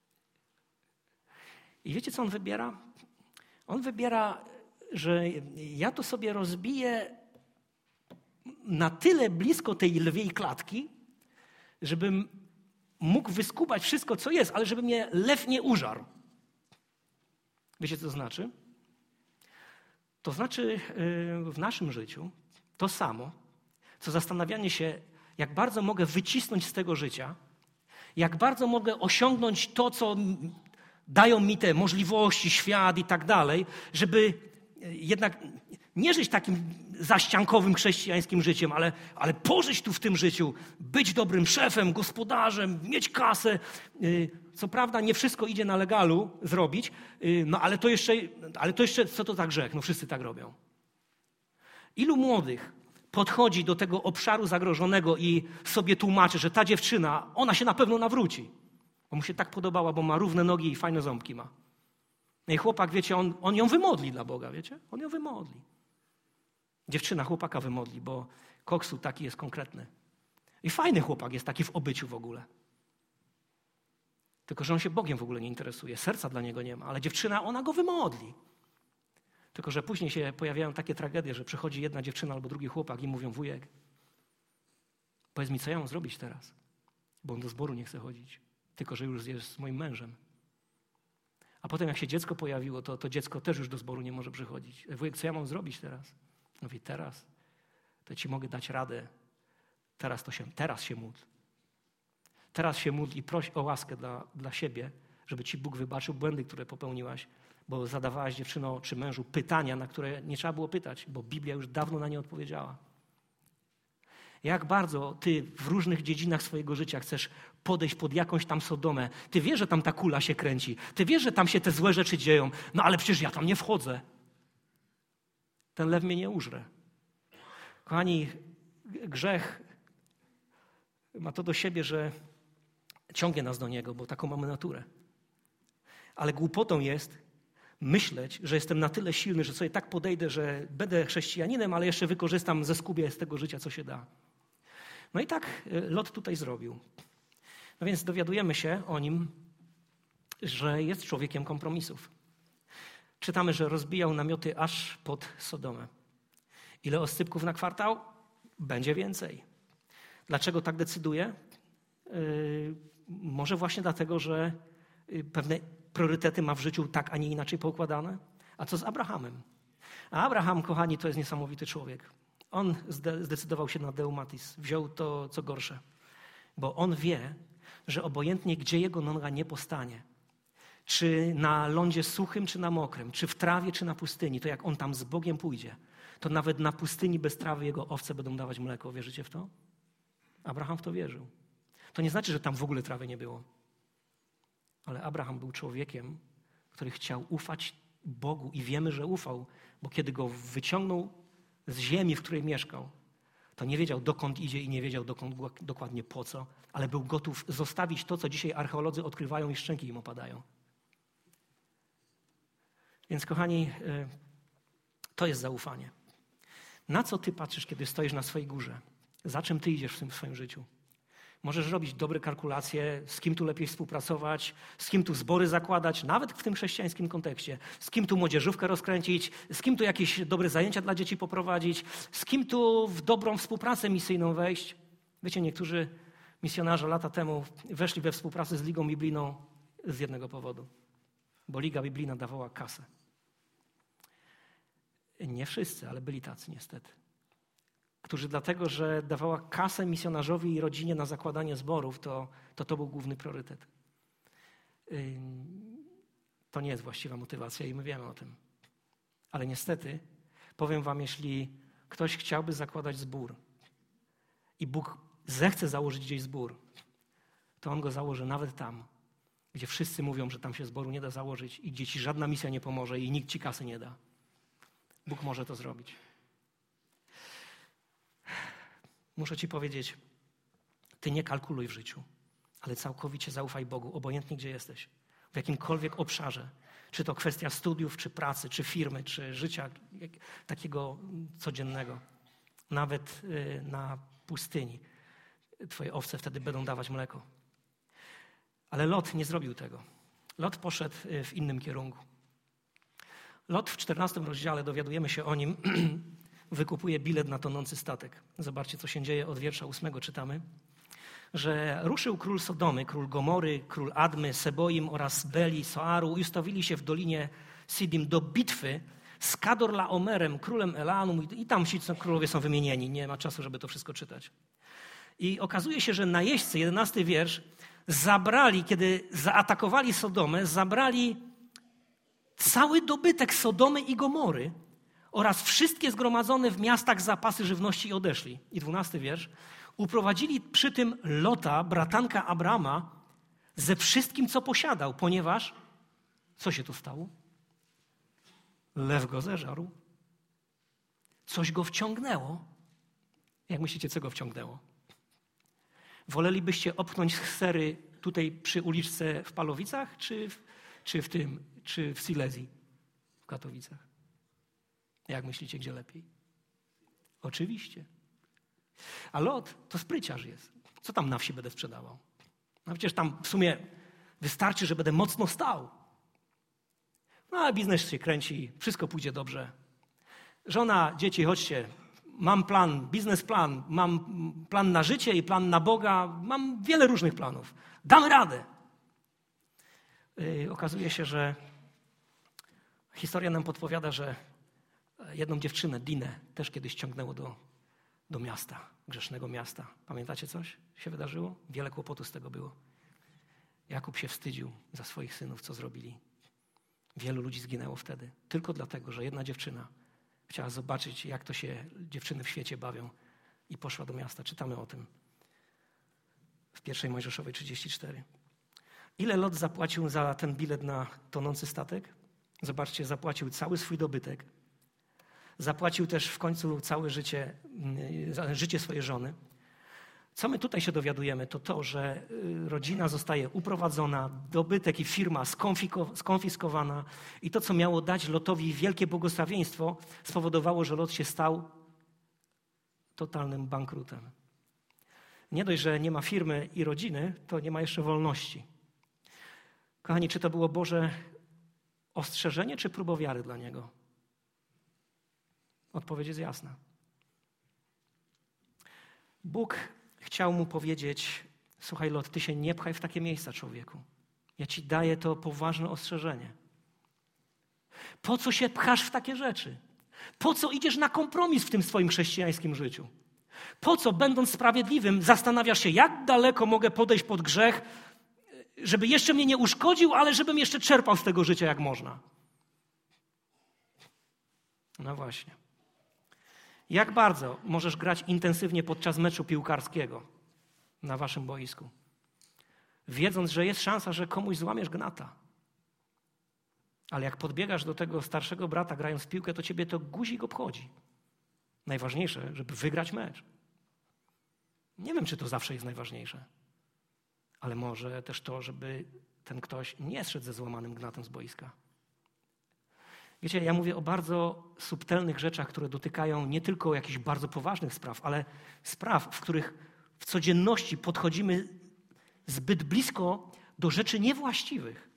I wiecie, co on wybiera? On wybiera, że ja to sobie rozbiję na tyle blisko tej lwiej klatki, żebym mógł wyskubać wszystko, co jest, ale żeby mnie lew nie użarł. Wiecie, co to znaczy? To znaczy w naszym życiu to samo, co zastanawianie się, jak bardzo mogę wycisnąć z tego życia, jak bardzo mogę osiągnąć to, co dają mi te możliwości, świat i tak dalej, żeby jednak nie żyć takim zaściankowym chrześcijańskim życiem, ale pożyć tu w tym życiu, być dobrym szefem, gospodarzem, mieć kasę. Co prawda nie wszystko idzie na legalu zrobić, no ale to jeszcze co to za grzech? No wszyscy tak robią. Ilu młodych podchodzi do tego obszaru zagrożonego i sobie tłumaczy, że ta dziewczyna, ona się na pewno nawróci. Bo mu się tak podobała, bo ma równe nogi i fajne ząbki ma. No i chłopak, wiecie, on ją wymodli dla Boga, wiecie? On ją wymodli. Dziewczyna chłopaka wymodli, bo koksu taki jest konkretny. I fajny chłopak jest taki w obyciu w ogóle. Tylko że on się Bogiem w ogóle nie interesuje. Serca dla niego nie ma, ale dziewczyna, ona go wymodli. Tylko że później się pojawiają takie tragedie, że przychodzi jedna dziewczyna albo drugi chłopak i mówią: wujek, powiedz mi, co ja mam zrobić teraz? Bo on do zboru nie chce chodzić. Tylko że już jest moim mężem. A potem jak się dziecko pojawiło, to dziecko też już do zboru nie może przychodzić. Wujek, co ja mam zrobić teraz? Mówi: teraz to ci mogę dać radę. Teraz się módl. Teraz się módl i proś o łaskę dla siebie, żeby ci Bóg wybaczył błędy, które popełniłaś, bo zadawałaś, dziewczyno czy mężu, pytania, na które nie trzeba było pytać, bo Biblia już dawno na nie odpowiedziała. Jak bardzo ty w różnych dziedzinach swojego życia chcesz podejść pod jakąś tam Sodomę. Ty wiesz, że tam ta kula się kręci. Ty wiesz, że tam się te złe rzeczy dzieją. No ale przecież ja tam nie wchodzę. Ten lew mnie nie użre. Kochani, grzech ma to do siebie, że ciągnie nas do niego, bo taką mamy naturę. Ale głupotą jest myśleć, że jestem na tyle silny, że sobie tak podejdę, że będę chrześcijaninem, ale jeszcze wykorzystam ze skubie z tego życia, co się da. No i tak Lot tutaj zrobił. No więc dowiadujemy się o nim, że jest człowiekiem kompromisów. Czytamy, że rozbijał namioty aż pod Sodomę. Ile oscypków na kwartał? Będzie więcej. Dlaczego tak decyduje? Może właśnie dlatego, że pewne priorytety ma w życiu tak, a nie inaczej poukładane. A co z Abrahamem? A Abraham, kochani, to jest niesamowity człowiek. On zdecydował się na deumatis. Wziął to, co gorsze. Bo on wie, że obojętnie gdzie jego noga nie postanie, czy na lądzie suchym, czy na mokrym, czy w trawie, czy na pustyni, to jak on tam z Bogiem pójdzie, to nawet na pustyni bez trawy jego owce będą dawać mleko. Wierzycie w to? Abraham w to wierzył. To nie znaczy, że tam w ogóle trawy nie było. Ale Abraham był człowiekiem, który chciał ufać Bogu i wiemy, że ufał, bo kiedy go wyciągnął z ziemi, w której mieszkał, to nie wiedział, dokąd idzie i nie wiedział dokładnie po co, ale był gotów zostawić to, co dzisiaj archeolodzy odkrywają i szczęki im opadają. Więc kochani, to jest zaufanie. Na co ty patrzysz, kiedy stoisz na swojej górze? Za czym ty idziesz w tym swoim życiu? Możesz robić dobre kalkulacje, z kim tu lepiej współpracować, z kim tu zbory zakładać, nawet w tym chrześcijańskim kontekście. Z kim tu młodzieżówkę rozkręcić, z kim tu jakieś dobre zajęcia dla dzieci poprowadzić, z kim tu w dobrą współpracę misyjną wejść. Wiecie, niektórzy misjonarze lata temu weszli we współpracę z Ligą Biblijną z jednego powodu. Bo Liga Biblijna dawała kasę. Nie wszyscy, ale byli tacy niestety. Którzy dlatego, że dawała kasę misjonarzowi i rodzinie na zakładanie zborów, to był główny priorytet. To nie jest właściwa motywacja i my wiemy o tym. Ale niestety, powiem wam, jeśli ktoś chciałby zakładać zbór i Bóg zechce założyć gdzieś zbór, to On go założy nawet tam, gdzie wszyscy mówią, że tam się zboru nie da założyć i gdzie ci żadna misja nie pomoże i nikt ci kasy nie da. Bóg może to zrobić. Muszę ci powiedzieć, ty nie kalkuluj w życiu, ale całkowicie zaufaj Bogu, obojętnie gdzie jesteś, w jakimkolwiek obszarze. Czy to kwestia studiów, czy pracy, czy firmy, czy życia takiego codziennego. Nawet na pustyni twoje owce wtedy będą dawać mleko. Ale Lot nie zrobił tego. Lot poszedł w innym kierunku. Lot w 14 rozdziale, dowiadujemy się o nim, wykupuje bilet na tonący statek. Zobaczcie, co się dzieje. Od wiersza 8 czytamy, że ruszył król Sodomy, król Gomory, król Admy, Seboim oraz Beli, Soaru i ustawili się w dolinie Sidim do bitwy z Kadorlaomerem, królem Elanum i tam ci królowie są wymienieni. Nie ma czasu, żeby to wszystko czytać. I okazuje się, że najeźdźcy, 11 wiersz, zabrali, kiedy zaatakowali Sodomę, zabrali cały dobytek Sodomy i Gomory oraz wszystkie zgromadzone w miastach zapasy żywności i odeszli. I 12 wiersz. Uprowadzili przy tym Lota, bratanka Abrama, ze wszystkim, co posiadał, ponieważ, co się tu stało? Lew go zeżarł. Coś go wciągnęło. Jak myślicie, co go wciągnęło? Wolelibyście opchnąć sery tutaj przy uliczce w Palowicach, czy w Silesii, w Katowicach? Jak myślicie, gdzie lepiej? Oczywiście. A Lot to spryciarz jest. Co tam na wsi będę sprzedawał? No przecież tam w sumie wystarczy, że będę mocno stał. No a biznes się kręci, wszystko pójdzie dobrze. Żona, dzieci, chodźcie. Mam plan, biznesplan, mam plan na życie i plan na Boga. Mam wiele różnych planów. Damy radę. Okazuje się, że historia nam podpowiada, że jedną dziewczynę, Dinę, też kiedyś ciągnęło do miasta, grzesznego miasta. Pamiętacie coś się wydarzyło? Wiele kłopotu z tego było. Jakub się wstydził za swoich synów, co zrobili. Wielu ludzi zginęło wtedy. Tylko dlatego, że jedna dziewczyna chciała zobaczyć, jak to się dziewczyny w świecie bawią i poszła do miasta. Czytamy o tym w 1 Mojżeszowej 34. Ile Lot zapłacił za ten bilet na tonący statek? Zobaczcie, zapłacił cały swój dobytek. Zapłacił też w końcu całe życie swojej żony. Co my tutaj się dowiadujemy, to to, że rodzina zostaje uprowadzona, dobytek i firma skonfiskowana i to, co miało dać Lotowi wielkie błogosławieństwo, spowodowało, że Lot się stał totalnym bankrutem. Nie dość, że nie ma firmy i rodziny, to nie ma jeszcze wolności. Kochani, czy to było Boże ostrzeżenie, czy próba wiary dla niego? Odpowiedź jest jasna. Bóg chciał mu powiedzieć: słuchaj Lot, ty się nie pchaj w takie miejsca, człowieku. Ja ci daję to poważne ostrzeżenie. Po co się pchasz w takie rzeczy? Po co idziesz na kompromis w tym swoim chrześcijańskim życiu? Po co, będąc sprawiedliwym, zastanawiasz się, jak daleko mogę podejść pod grzech, żeby jeszcze mnie nie uszkodził, ale żebym jeszcze czerpał z tego życia jak można? No właśnie. Jak bardzo możesz grać intensywnie podczas meczu piłkarskiego na waszym boisku, wiedząc, że jest szansa, że komuś złamiesz gnata. Ale jak podbiegasz do tego starszego brata grając w piłkę, to ciebie to guzik obchodzi. Najważniejsze, żeby wygrać mecz. Nie wiem, czy to zawsze jest najważniejsze, ale może też to, żeby ten ktoś nie zszedł ze złamanym gnatem z boiska. Wiecie, ja mówię o bardzo subtelnych rzeczach, które dotykają nie tylko jakichś bardzo poważnych spraw, ale spraw, w których w codzienności podchodzimy zbyt blisko do rzeczy niewłaściwych.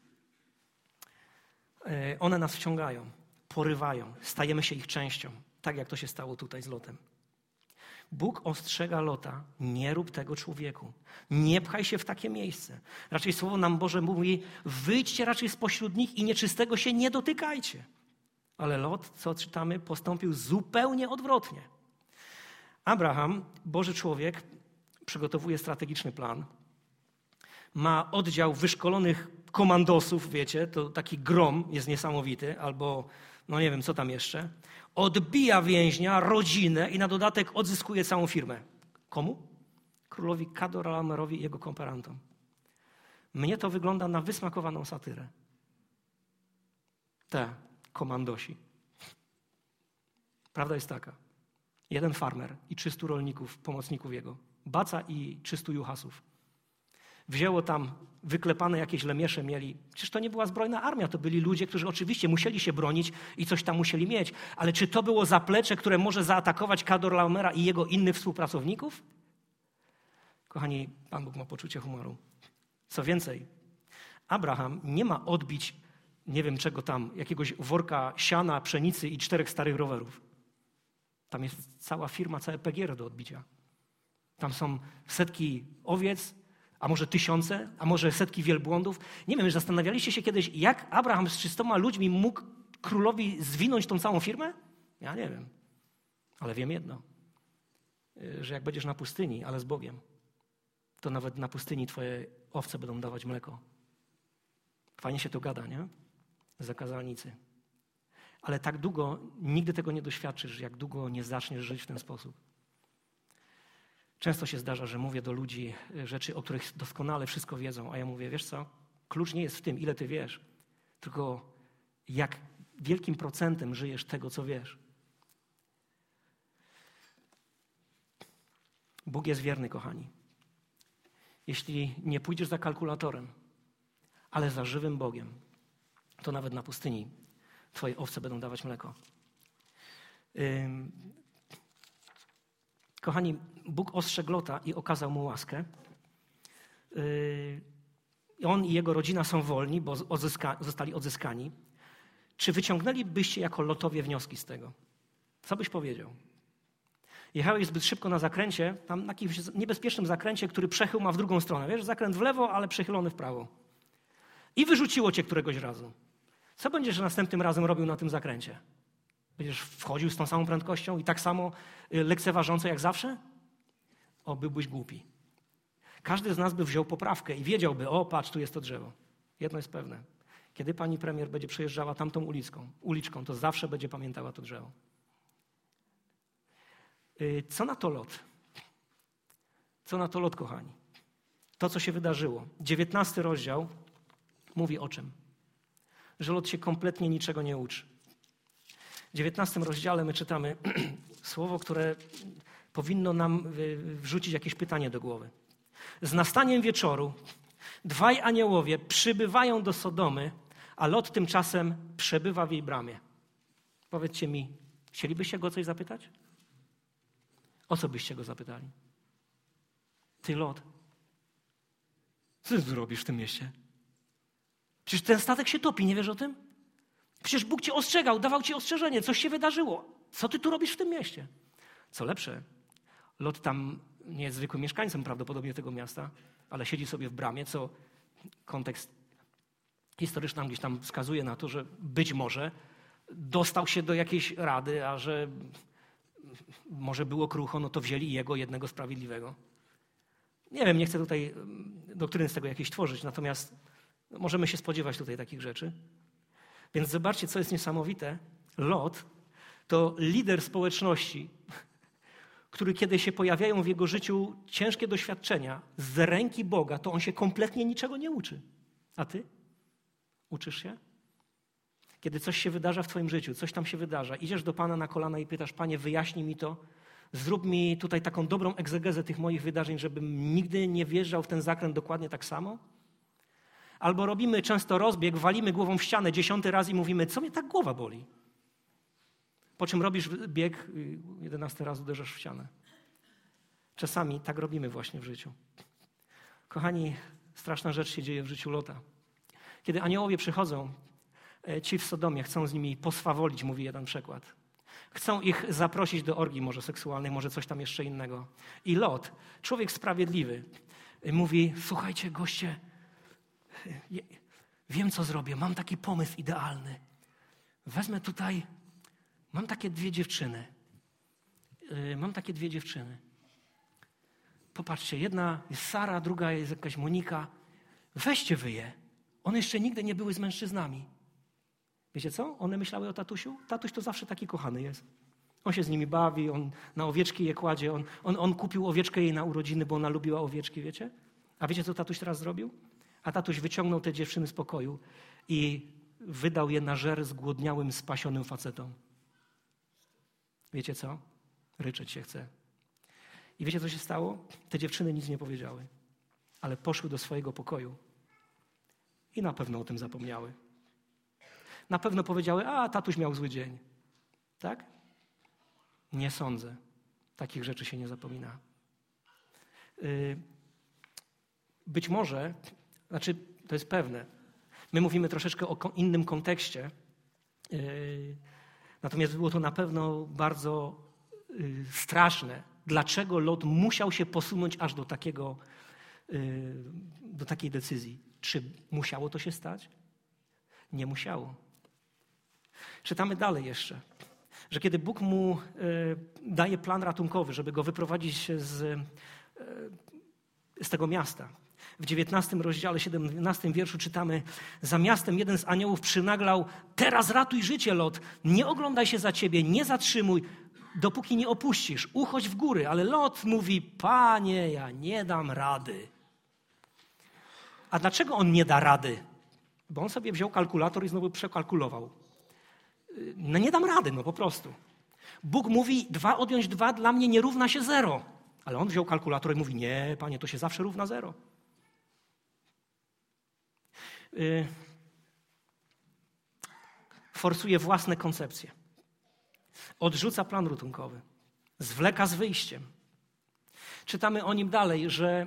One nas wciągają, porywają, stajemy się ich częścią, tak jak to się stało tutaj z Lotem. Bóg ostrzega Lota: nie rób tego, człowieku. Nie pchaj się w takie miejsce. Raczej Słowo nam Boże mówi: wyjdźcie raczej spośród nich i nieczystego się nie dotykajcie. Ale Lot, co czytamy, postąpił zupełnie odwrotnie. Abraham, Boży człowiek, przygotowuje strategiczny plan. Ma oddział wyszkolonych komandosów, wiecie, to taki grom jest niesamowity, albo no nie wiem, co tam jeszcze. Odbija więźnia, rodzinę i na dodatek odzyskuje całą firmę. Komu? Królowi Kadorlaomerowi i jego kooperantom. Mnie to wygląda na wysmakowaną satyrę. Komandosi. Prawda jest taka. Jeden farmer i 300 rolników, pomocników jego. Baca i 300 juhasów. Wzięło tam wyklepane jakieś lemiesze mieli. Przecież to nie była zbrojna armia, to byli ludzie, którzy oczywiście musieli się bronić i coś tam musieli mieć. Ale czy to było zaplecze, które może zaatakować Kadorlaomera i jego innych współpracowników? Kochani, Pan Bóg ma poczucie humoru. Co więcej, Abraham nie ma odbić nie wiem czego tam, jakiegoś worka siana, pszenicy i 4 starych rowerów. Tam jest cała firma, całe PGR do odbicia. Tam są setki owiec, a może tysiące, a może setki wielbłądów. Nie wiem, zastanawialiście się kiedyś, jak Abraham z 300 ludźmi mógł królowi zwinąć tą całą firmę? Ja nie wiem. Ale wiem jedno, że jak będziesz na pustyni, ale z Bogiem, to nawet na pustyni twoje owce będą dawać mleko. Fajnie się to gada, nie? Zakazalnicy. Ale tak długo nigdy tego nie doświadczysz, jak długo nie zaczniesz żyć w ten sposób. Często się zdarza, że mówię do ludzi rzeczy, o których doskonale wszystko wiedzą, a ja mówię: wiesz co, klucz nie jest w tym, ile ty wiesz, tylko jak wielkim procentem żyjesz tego, co wiesz. Bóg jest wierny, kochani. Jeśli nie pójdziesz za kalkulatorem, ale za żywym Bogiem, to nawet na pustyni twoje owce będą dawać mleko. Kochani, Bóg ostrzegł Lota i okazał mu łaskę. On i jego rodzina są wolni, bo zostali odzyskani. Czy wyciągnęlibyście jako Lotowie wnioski z tego? Co byś powiedział? Jechałeś zbyt szybko na zakręcie, tam na jakimś niebezpiecznym zakręcie, który przechył ma w drugą stronę. Wiesz, zakręt w lewo, ale przechylony w prawo. I wyrzuciło cię któregoś razu. Co będziesz następnym razem robił na tym zakręcie? Będziesz wchodził z tą samą prędkością i tak samo lekceważąco jak zawsze? O, byłbyś głupi. Każdy z nas by wziął poprawkę i wiedziałby, o patrz, tu jest to drzewo. Jedno jest pewne. Kiedy pani premier będzie przejeżdżała tamtą uliczką, to zawsze będzie pamiętała to drzewo. Co na to Lot? Co na to Lot, kochani? To, co się wydarzyło. 19 rozdział mówi o czym? Że Lot się kompletnie niczego nie uczy. W 19 rozdziale my czytamy słowo, które powinno nam wrzucić jakieś pytanie do głowy. Z nastaniem wieczoru 2 aniołowie przybywają do Sodomy, a Lot tymczasem przebywa w jej bramie. Powiedzcie mi, chcielibyście go o coś zapytać? O co byście go zapytali? Ty, Lot, co ty tu robisz w tym mieście? Przecież ten statek się topi, nie wiesz o tym? Przecież Bóg cię ostrzegał, dawał ci ostrzeżenie, coś się wydarzyło. Co ty tu robisz w tym mieście? Co lepsze, Lot tam nie jest zwykłym mieszkańcem prawdopodobnie tego miasta, ale siedzi sobie w bramie, co kontekst historyczny nam gdzieś tam wskazuje na to, że być może dostał się do jakiejś rady, a że może było krucho, no to wzięli jego jednego sprawiedliwego. Nie wiem, nie chcę tutaj doktryny z tego jakiejś tworzyć, natomiast możemy się spodziewać tutaj takich rzeczy. Więc zobaczcie, co jest niesamowite. Lot to lider społeczności, który kiedy się pojawiają w jego życiu ciężkie doświadczenia z ręki Boga, to on się kompletnie niczego nie uczy. A ty? Uczysz się? Kiedy coś się wydarza w twoim życiu, coś tam się wydarza, idziesz do Pana na kolana i pytasz, Panie, wyjaśnij mi to, zrób mi tutaj taką dobrą egzegezę tych moich wydarzeń, żebym nigdy nie wjeżdżał w ten zakręt dokładnie tak samo? Albo robimy często rozbieg, walimy głową w ścianę 10 raz i mówimy, co mnie tak głowa boli? Po czym robisz bieg, 11 raz uderzasz w ścianę. Czasami tak robimy właśnie w życiu. Kochani, straszna rzecz się dzieje w życiu Lota. Kiedy aniołowie przychodzą, ci w Sodomie chcą z nimi poswawolić, mówi jeden przykład. Chcą ich zaprosić do orgii może seksualnej, może coś tam jeszcze innego. I Lot, człowiek sprawiedliwy, mówi, słuchajcie goście, wiem co zrobię, mam taki pomysł idealny. Wezmę tutaj, mam takie dwie dziewczyny. Popatrzcie, jedna jest Sara, druga jest jakaś Monika. Weźcie wy je. One jeszcze nigdy nie były z mężczyznami. Wiecie co? One myślały o tatusiu? Tatuś to zawsze taki kochany jest. On się z nimi bawi, on na owieczki je kładzie, on kupił owieczkę jej na urodziny, bo ona lubiła owieczki, wiecie? A wiecie, co tatuś teraz zrobił? A tatuś wyciągnął te dziewczyny z pokoju i wydał je na żer zgłodniałym, spasionym facetom. Wiecie co? Ryczeć się chce. I wiecie, co się stało? Te dziewczyny nic nie powiedziały, ale poszły do swojego pokoju i na pewno o tym zapomniały. Na pewno powiedziały, a tatuś miał zły dzień. Tak? Nie sądzę. Takich rzeczy się nie zapomina. Być może, znaczy to jest pewne, my mówimy troszeczkę o innym kontekście, natomiast było to na pewno bardzo straszne. Dlaczego Lot musiał się posunąć aż do takiej decyzji? Czy musiało to się stać? Nie musiało. Czytamy dalej jeszcze, że kiedy Bóg mu daje plan ratunkowy, żeby go wyprowadzić z tego miasta, w 19 rozdziale, 17 wierszu czytamy, za miastem jeden z aniołów przynaglał, teraz ratuj życie, Lot, nie oglądaj się za ciebie, nie zatrzymuj, dopóki nie opuścisz, uchodź w góry. Ale Lot mówi, Panie, ja nie dam rady. A dlaczego on nie da rady? Bo on sobie wziął kalkulator i znowu przekalkulował. No nie dam rady, no po prostu. Bóg mówi, 2 odjąć 2 dla mnie nie równa się 0. Ale on wziął kalkulator i mówi, nie, panie, to się zawsze równa 0. Forsuje własne koncepcje. Odrzuca plan ratunkowy. Zwleka z wyjściem. Czytamy o nim dalej, że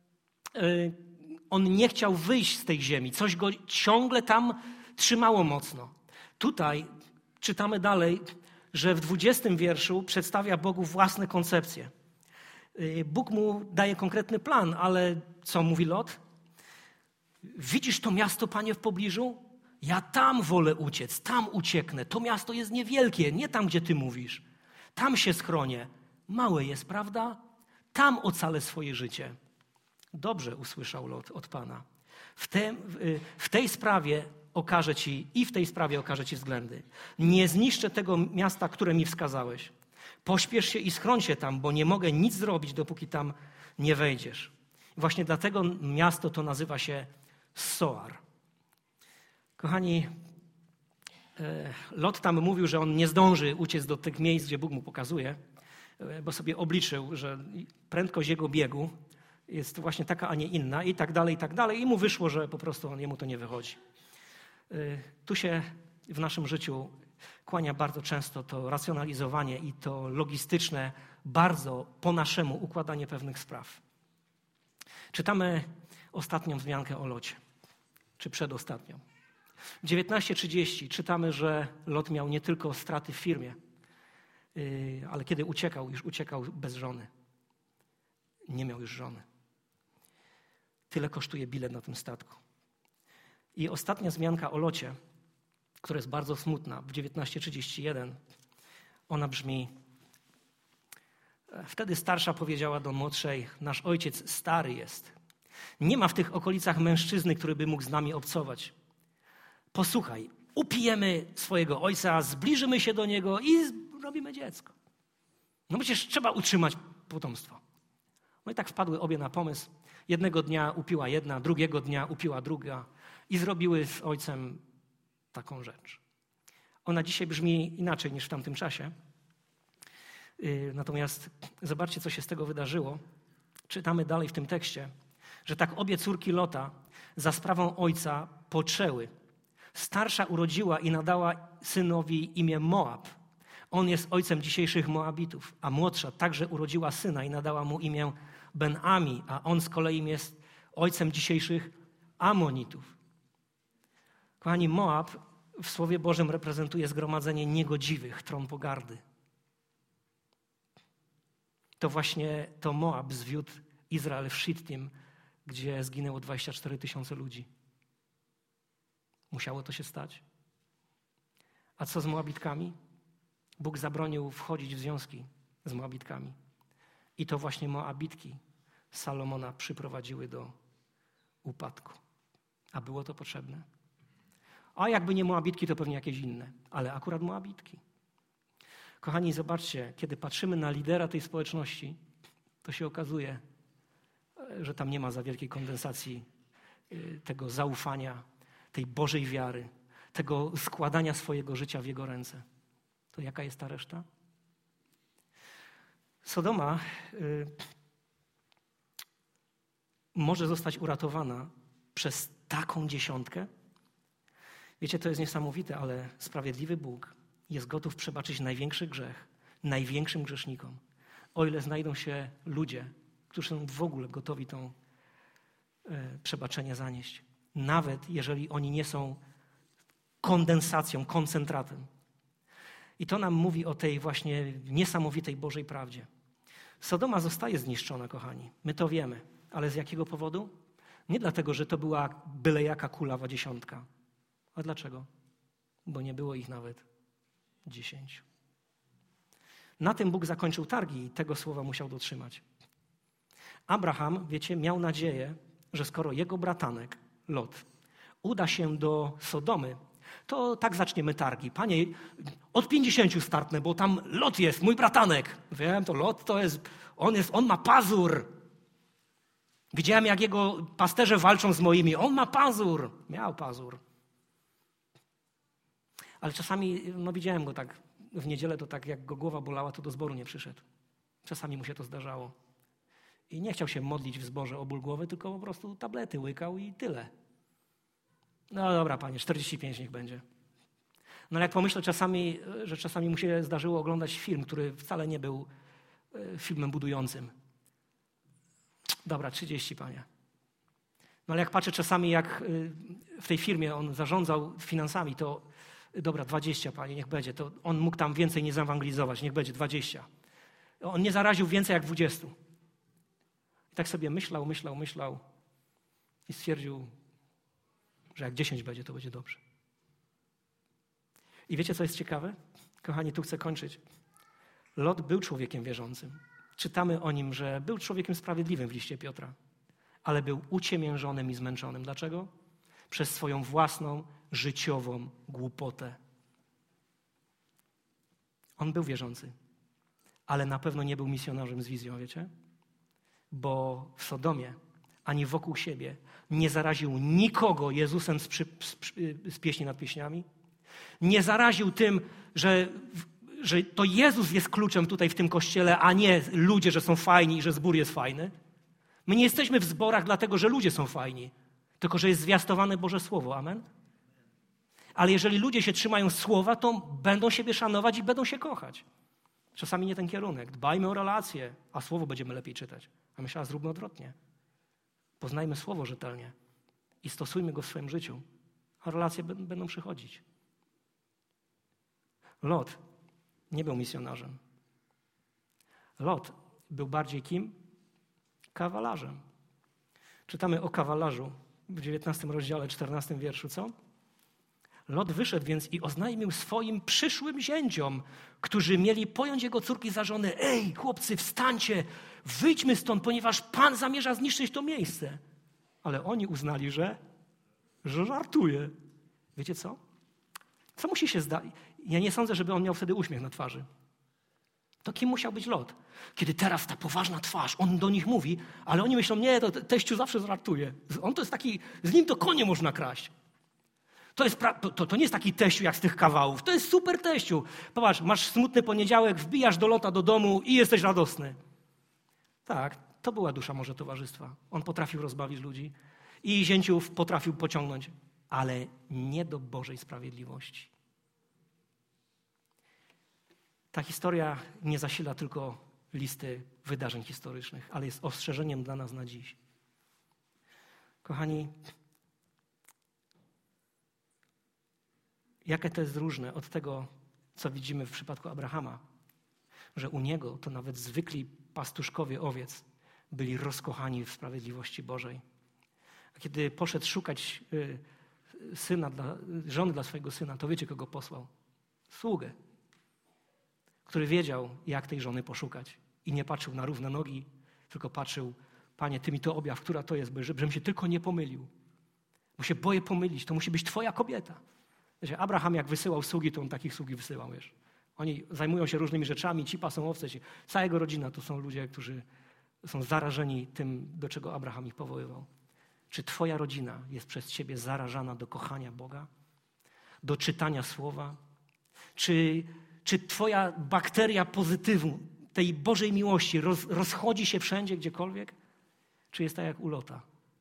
on nie chciał wyjść z tej ziemi. Coś go ciągle tam trzymało mocno. Tutaj czytamy dalej, że w 20 wierszu przedstawia Bogu własne koncepcje. Bóg mu daje konkretny plan, ale co mówi Lot? Widzisz to miasto, panie, w pobliżu? Ja tam wolę uciec, tam ucieknę. To miasto jest niewielkie, nie tam, gdzie ty mówisz. Tam się schronię. Małe jest, prawda? Tam ocalę swoje życie. Dobrze, usłyszał Lot od Pana. W tej sprawie okażę ci i w tej sprawie okażę ci względy. Nie zniszczę tego miasta, które mi wskazałeś. Pośpiesz się i schroń się tam, bo nie mogę nic zrobić, dopóki tam nie wejdziesz. Właśnie dlatego miasto to nazywa się Soar. Kochani, Lot tam mówił, że on nie zdąży uciec do tych miejsc, gdzie Bóg mu pokazuje, bo sobie obliczył, że prędkość jego biegu jest właśnie taka, a nie inna i tak dalej, i tak dalej. I mu wyszło, że po prostu jemu to nie wychodzi. Tu się w naszym życiu kłania bardzo często to racjonalizowanie i to logistyczne, bardzo po naszemu układanie pewnych spraw. Czytamy ostatnią wzmiankę o Locie, czy przedostatnią. W 19:30 czytamy, że Lot miał nie tylko straty w firmie, ale kiedy uciekał, już uciekał bez żony. Nie miał już żony. Tyle kosztuje bilet na tym statku. I ostatnia wzmianka o Locie, która jest bardzo smutna, w 19:31, ona brzmi: wtedy starsza powiedziała do młodszej, nasz ojciec stary jest. Nie ma w tych okolicach mężczyzny, który by mógł z nami obcować. Posłuchaj, upijemy swojego ojca, zbliżymy się do niego i robimy dziecko. No przecież trzeba utrzymać potomstwo. No i tak wpadły obie na pomysł. Jednego dnia upiła jedna, drugiego dnia upiła druga i zrobiły z ojcem taką rzecz. Ona dzisiaj brzmi inaczej niż w tamtym czasie. Natomiast zobaczcie, co się z tego wydarzyło. Czytamy dalej w tym tekście, że tak obie córki Lota za sprawą ojca poczęły. Starsza urodziła i nadała synowi imię Moab. On jest ojcem dzisiejszych Moabitów, a młodsza także urodziła syna i nadała mu imię Ben-Ami, a on z kolei jest ojcem dzisiejszych Amonitów. Kochani, Moab w Słowie Bożym reprezentuje zgromadzenie niegodziwych, tron pogardy. To właśnie to Moab zwiódł Izrael w Shittim, gdzie zginęło 24 000 ludzi. Musiało to się stać. A co z Moabitkami? Bóg zabronił wchodzić w związki z Moabitkami. I to właśnie Moabitki Salomona przyprowadziły do upadku. A było to potrzebne. A jakby nie Moabitki, to pewnie jakieś inne. Ale akurat Moabitki. Kochani, zobaczcie, kiedy patrzymy na lidera tej społeczności, to się okazuje, że tam nie ma za wielkiej kondensacji tego zaufania, tej Bożej wiary, tego składania swojego życia w Jego ręce. To jaka jest ta reszta? Sodoma może zostać uratowana przez taką dziesiątkę? Wiecie, to jest niesamowite, ale sprawiedliwy Bóg jest gotów przebaczyć największy grzech największym grzesznikom, o ile znajdą się ludzie, którzy są w ogóle gotowi to przebaczenie zanieść. Nawet jeżeli oni nie są kondensacją, koncentratem. I to nam mówi o tej właśnie niesamowitej Bożej prawdzie. Sodoma zostaje zniszczona, kochani. My to wiemy. Ale z jakiego powodu? Nie dlatego, że to była byle jaka kulawa dziesiątka. A dlaczego? Bo nie było ich nawet 10. Na tym Bóg zakończył targi i tego słowa musiał dotrzymać. Abraham, wiecie, miał nadzieję, że skoro jego bratanek, Lot, uda się do Sodomy, to tak zaczniemy targi. Panie, od 50 startnę, bo tam Lot jest, mój bratanek. Wiem, to Lot to jest, on ma pazur. Widziałem, jak jego pasterze walczą z moimi. On ma pazur. Miał pazur. Ale czasami, widziałem go tak w niedzielę, to tak jak go głowa bolała, to do zboru nie przyszedł. Czasami mu się to zdarzało. I nie chciał się modlić w zborze o ból głowy, tylko po prostu tablety łykał i tyle. No dobra, panie, 45 niech będzie. No ale jak pomyślę czasami, że czasami mu się zdarzyło oglądać film, który wcale nie był filmem budującym. Dobra, 30, panie. No ale jak patrzę czasami, jak w tej firmie on zarządzał finansami, to dobra, 20, panie, niech będzie. To on mógł tam więcej nie zawangelizować, niech będzie 20. On nie zaraził więcej jak 20. I tak sobie myślał i stwierdził, że jak 10 będzie, to będzie dobrze. I wiecie, co jest ciekawe? Kochani, tu chcę kończyć. Lot był człowiekiem wierzącym. Czytamy o nim, że był człowiekiem sprawiedliwym w liście Piotra, ale był uciemiężonym i zmęczonym. Dlaczego? Przez swoją własną, życiową głupotę. On był wierzący, ale na pewno nie był misjonarzem z wizją, wiecie? Bo w Sodomie ani wokół siebie nie zaraził nikogo Jezusem z pieśni nad pieśniami. Nie zaraził tym, że to Jezus jest kluczem tutaj w tym kościele, a nie ludzie, że są fajni i że zbór jest fajny. My nie jesteśmy w zborach dlatego, że ludzie są fajni, tylko że jest zwiastowane Boże Słowo. Amen? Ale jeżeli ludzie się trzymają słowa, to będą siebie szanować i będą się kochać. Czasami nie ten kierunek. Dbajmy o relacje, a Słowo będziemy lepiej czytać. A myślę, zróbmy odwrotnie. Poznajmy Słowo rzetelnie i stosujmy go w swoim życiu, a relacje będą przychodzić. Lot nie był misjonarzem. Lot był bardziej kim? Kawalarzem. Czytamy o kawalarzu w 19 rozdziale, 14 wierszu, co? Lot wyszedł więc i oznajmił swoim przyszłym zięciom, którzy mieli pojąć jego córki za żony: ej, chłopcy, wstańcie, wyjdźmy stąd, ponieważ Pan zamierza zniszczyć to miejsce. Ale oni uznali, że żartuje. Wiecie co? Co musi się zdać? Ja nie sądzę, żeby on miał wtedy uśmiech na twarzy. To kim musiał być Lot? Kiedy teraz ta poważna twarz, on do nich mówi, ale oni myślą, nie, to teściu zawsze żartuje. On to jest taki, z nim to konie można kraść. To nie jest taki teściu jak z tych kawałów. To jest super teściu. Popatrz, masz smutny poniedziałek, wbijasz do Lota do domu i jesteś radosny. Tak, to była dusza może towarzystwa. On potrafił rozbawić ludzi i zięciów potrafił pociągnąć, ale nie do Bożej sprawiedliwości. Ta historia nie zasila tylko listy wydarzeń historycznych, ale jest ostrzeżeniem dla nas na dziś. Kochani, jakie to jest różne od tego, co widzimy w przypadku Abrahama, że u niego to nawet zwykli pastuszkowie owiec byli rozkochani w sprawiedliwości Bożej. A kiedy poszedł szukać żony dla swojego syna, to wiecie, kogo posłał? Sługę, który wiedział, jak tej żony poszukać. I nie patrzył na równe nogi, tylko patrzył: Panie, Ty mi to objaw, która to jest, żebym się tylko nie pomylił. Bo się boję pomylić, to musi być Twoja kobieta. Wiecie, Abraham jak wysyłał sługi, to on takich sługi wysyłał, wiesz. Oni zajmują się różnymi rzeczami, ci pasą owce, cała jego rodzina to są ludzie, którzy są zarażeni tym, do czego Abraham ich powoływał. Czy Twoja rodzina jest przez Ciebie zarażana do kochania Boga? Do czytania Słowa? Czy Twoja bakteria pozytywu, tej Bożej miłości rozchodzi się wszędzie, gdziekolwiek? Czy jest tak jak u Lota?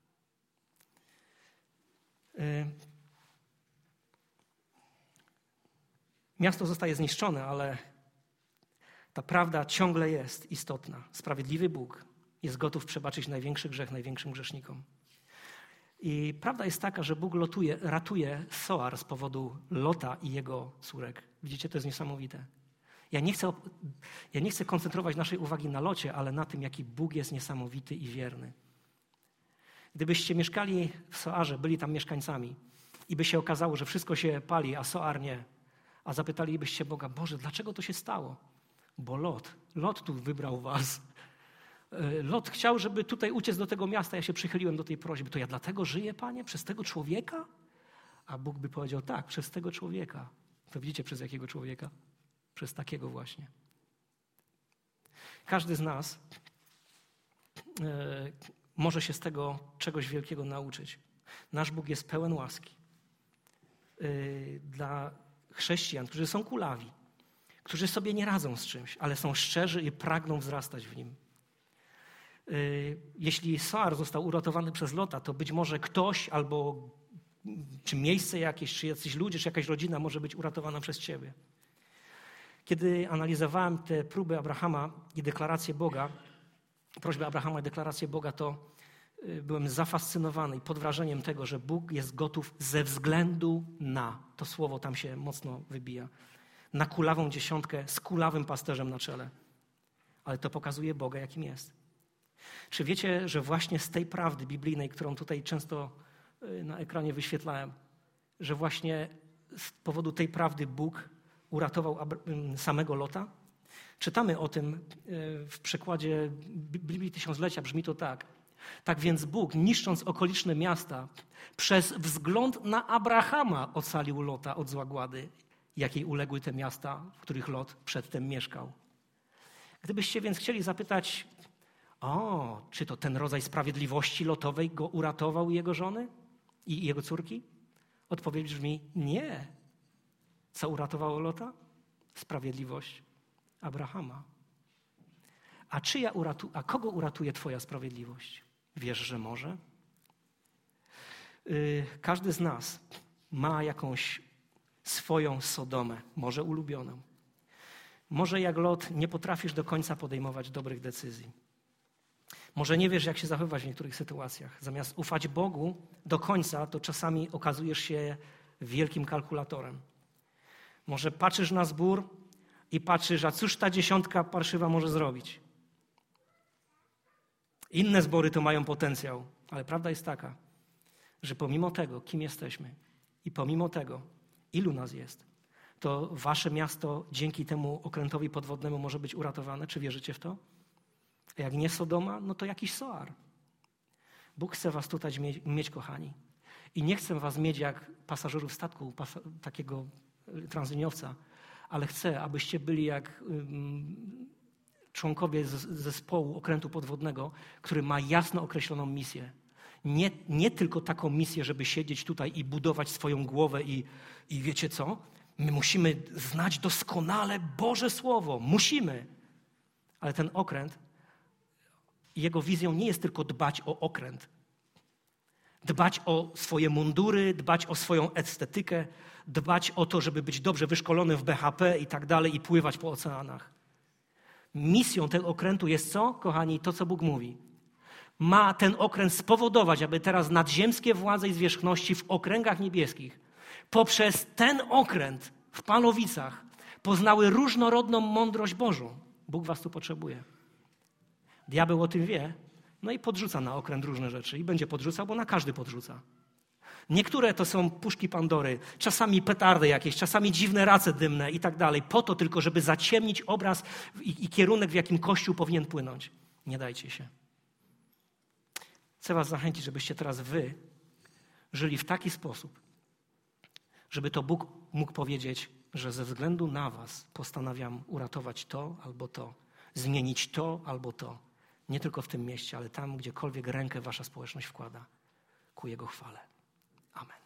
Miasto zostaje zniszczone, ale ta prawda ciągle jest istotna. Sprawiedliwy Bóg jest gotów przebaczyć największy grzech największym grzesznikom. I prawda jest taka, że Bóg ratuje Soar z powodu Lota i jego córek. Widzicie, to jest niesamowite. Ja nie chcę koncentrować naszej uwagi na Locie, ale na tym, jaki Bóg jest niesamowity i wierny. Gdybyście mieszkali w Soarze, byli tam mieszkańcami i by się okazało, że wszystko się pali, a Soar nie, a zapytalibyście Boga: Boże, dlaczego to się stało? Bo Lot tu wybrał was. Lot chciał, żeby tutaj uciec do tego miasta. Ja się przychyliłem do tej prośby. To ja dlatego żyję, Panie? Przez tego człowieka? A Bóg by powiedział: tak, przez tego człowieka. To widzicie, przez jakiego człowieka? Przez takiego właśnie. Każdy z nas może się z tego czegoś wielkiego nauczyć. Nasz Bóg jest pełen łaski. Dla chrześcijan, którzy są kulawi, którzy sobie nie radzą z czymś, ale są szczerzy i pragną wzrastać w Nim. jeśli Soar został uratowany przez Lota, to być może ktoś albo czy miejsce jakieś, czy jacyś ludzie, czy jakaś rodzina może być uratowana przez ciebie. Kiedy analizowałem te próby Abrahama i deklarację Boga, prośbę Abrahama i deklarację Boga, to byłem zafascynowany i pod wrażeniem tego, że Bóg jest gotów ze względu na, to słowo tam się mocno wybija, na kulawą dziesiątkę z kulawym pasterzem na czele. Ale to pokazuje Boga, jakim jest. Czy wiecie, że właśnie z tej prawdy biblijnej, którą tutaj często na ekranie wyświetlałem, że właśnie z powodu tej prawdy Bóg uratował samego Lota? Czytamy o tym w przekładzie Biblii Tysiąclecia, brzmi to tak. Tak więc Bóg, niszcząc okoliczne miasta, przez wzgląd na Abrahama ocalił Lota od zagłady, jakiej uległy te miasta, w których Lot przedtem mieszkał. Gdybyście więc chcieli zapytać, czy to ten rodzaj sprawiedliwości lotowej go uratował i jego żony i jego córki? Odpowiedź brzmi nie. Co uratowało Lota? Sprawiedliwość Abrahama. A kogo uratuje twoja sprawiedliwość? Wiesz, że może? Każdy z nas ma jakąś swoją Sodomę, może ulubioną. Może jak Lot nie potrafisz do końca podejmować dobrych decyzji. Może nie wiesz, jak się zachowywać w niektórych sytuacjach. Zamiast ufać Bogu do końca, to czasami okazujesz się wielkim kalkulatorem. Może patrzysz na zbór i patrzysz, a cóż ta dziesiątka parszywa może zrobić? Inne zbory to mają potencjał, ale prawda jest taka, że pomimo tego, kim jesteśmy i pomimo tego, ilu nas jest, to wasze miasto dzięki temu okrętowi podwodnemu może być uratowane. Czy wierzycie w to? A jak nie Sodoma, no to jakiś Soar. Bóg chce was tutaj mieć, kochani. I nie chce was mieć jak pasażerów statku, takiego tranzyniowca, ale chce, abyście byli jak członkowie zespołu okrętu podwodnego, który ma jasno określoną misję. Nie tylko taką misję, żeby siedzieć tutaj i budować swoją głowę i wiecie co? My musimy znać doskonale Boże Słowo. Musimy. Ale ten okręt, jego wizją nie jest tylko dbać o okręt. Dbać o swoje mundury, dbać o swoją estetykę, dbać o to, żeby być dobrze wyszkolonym w BHP i tak dalej i pływać po oceanach. Misją tego okrętu jest co, kochani? To, co Bóg mówi. Ma ten okręt spowodować, aby teraz nadziemskie władze i zwierzchności w okręgach niebieskich poprzez ten okręt w Palowicach poznały różnorodną mądrość Bożą. Bóg was tu potrzebuje. Diabeł o tym wie, no i podrzuca na okręt różne rzeczy i będzie podrzucał, bo na każdy podrzuca. Niektóre to są puszki Pandory, czasami petardy jakieś, czasami dziwne race dymne i tak dalej, po to tylko, żeby zaciemnić obraz i kierunek, w jakim Kościół powinien płynąć. Nie dajcie się. Chcę was zachęcić, żebyście teraz wy żyli w taki sposób, żeby to Bóg mógł powiedzieć, że ze względu na was postanawiam uratować to albo to, zmienić to albo to. Nie tylko w tym mieście, ale tam, gdziekolwiek rękę wasza społeczność wkłada ku Jego chwale. Amen.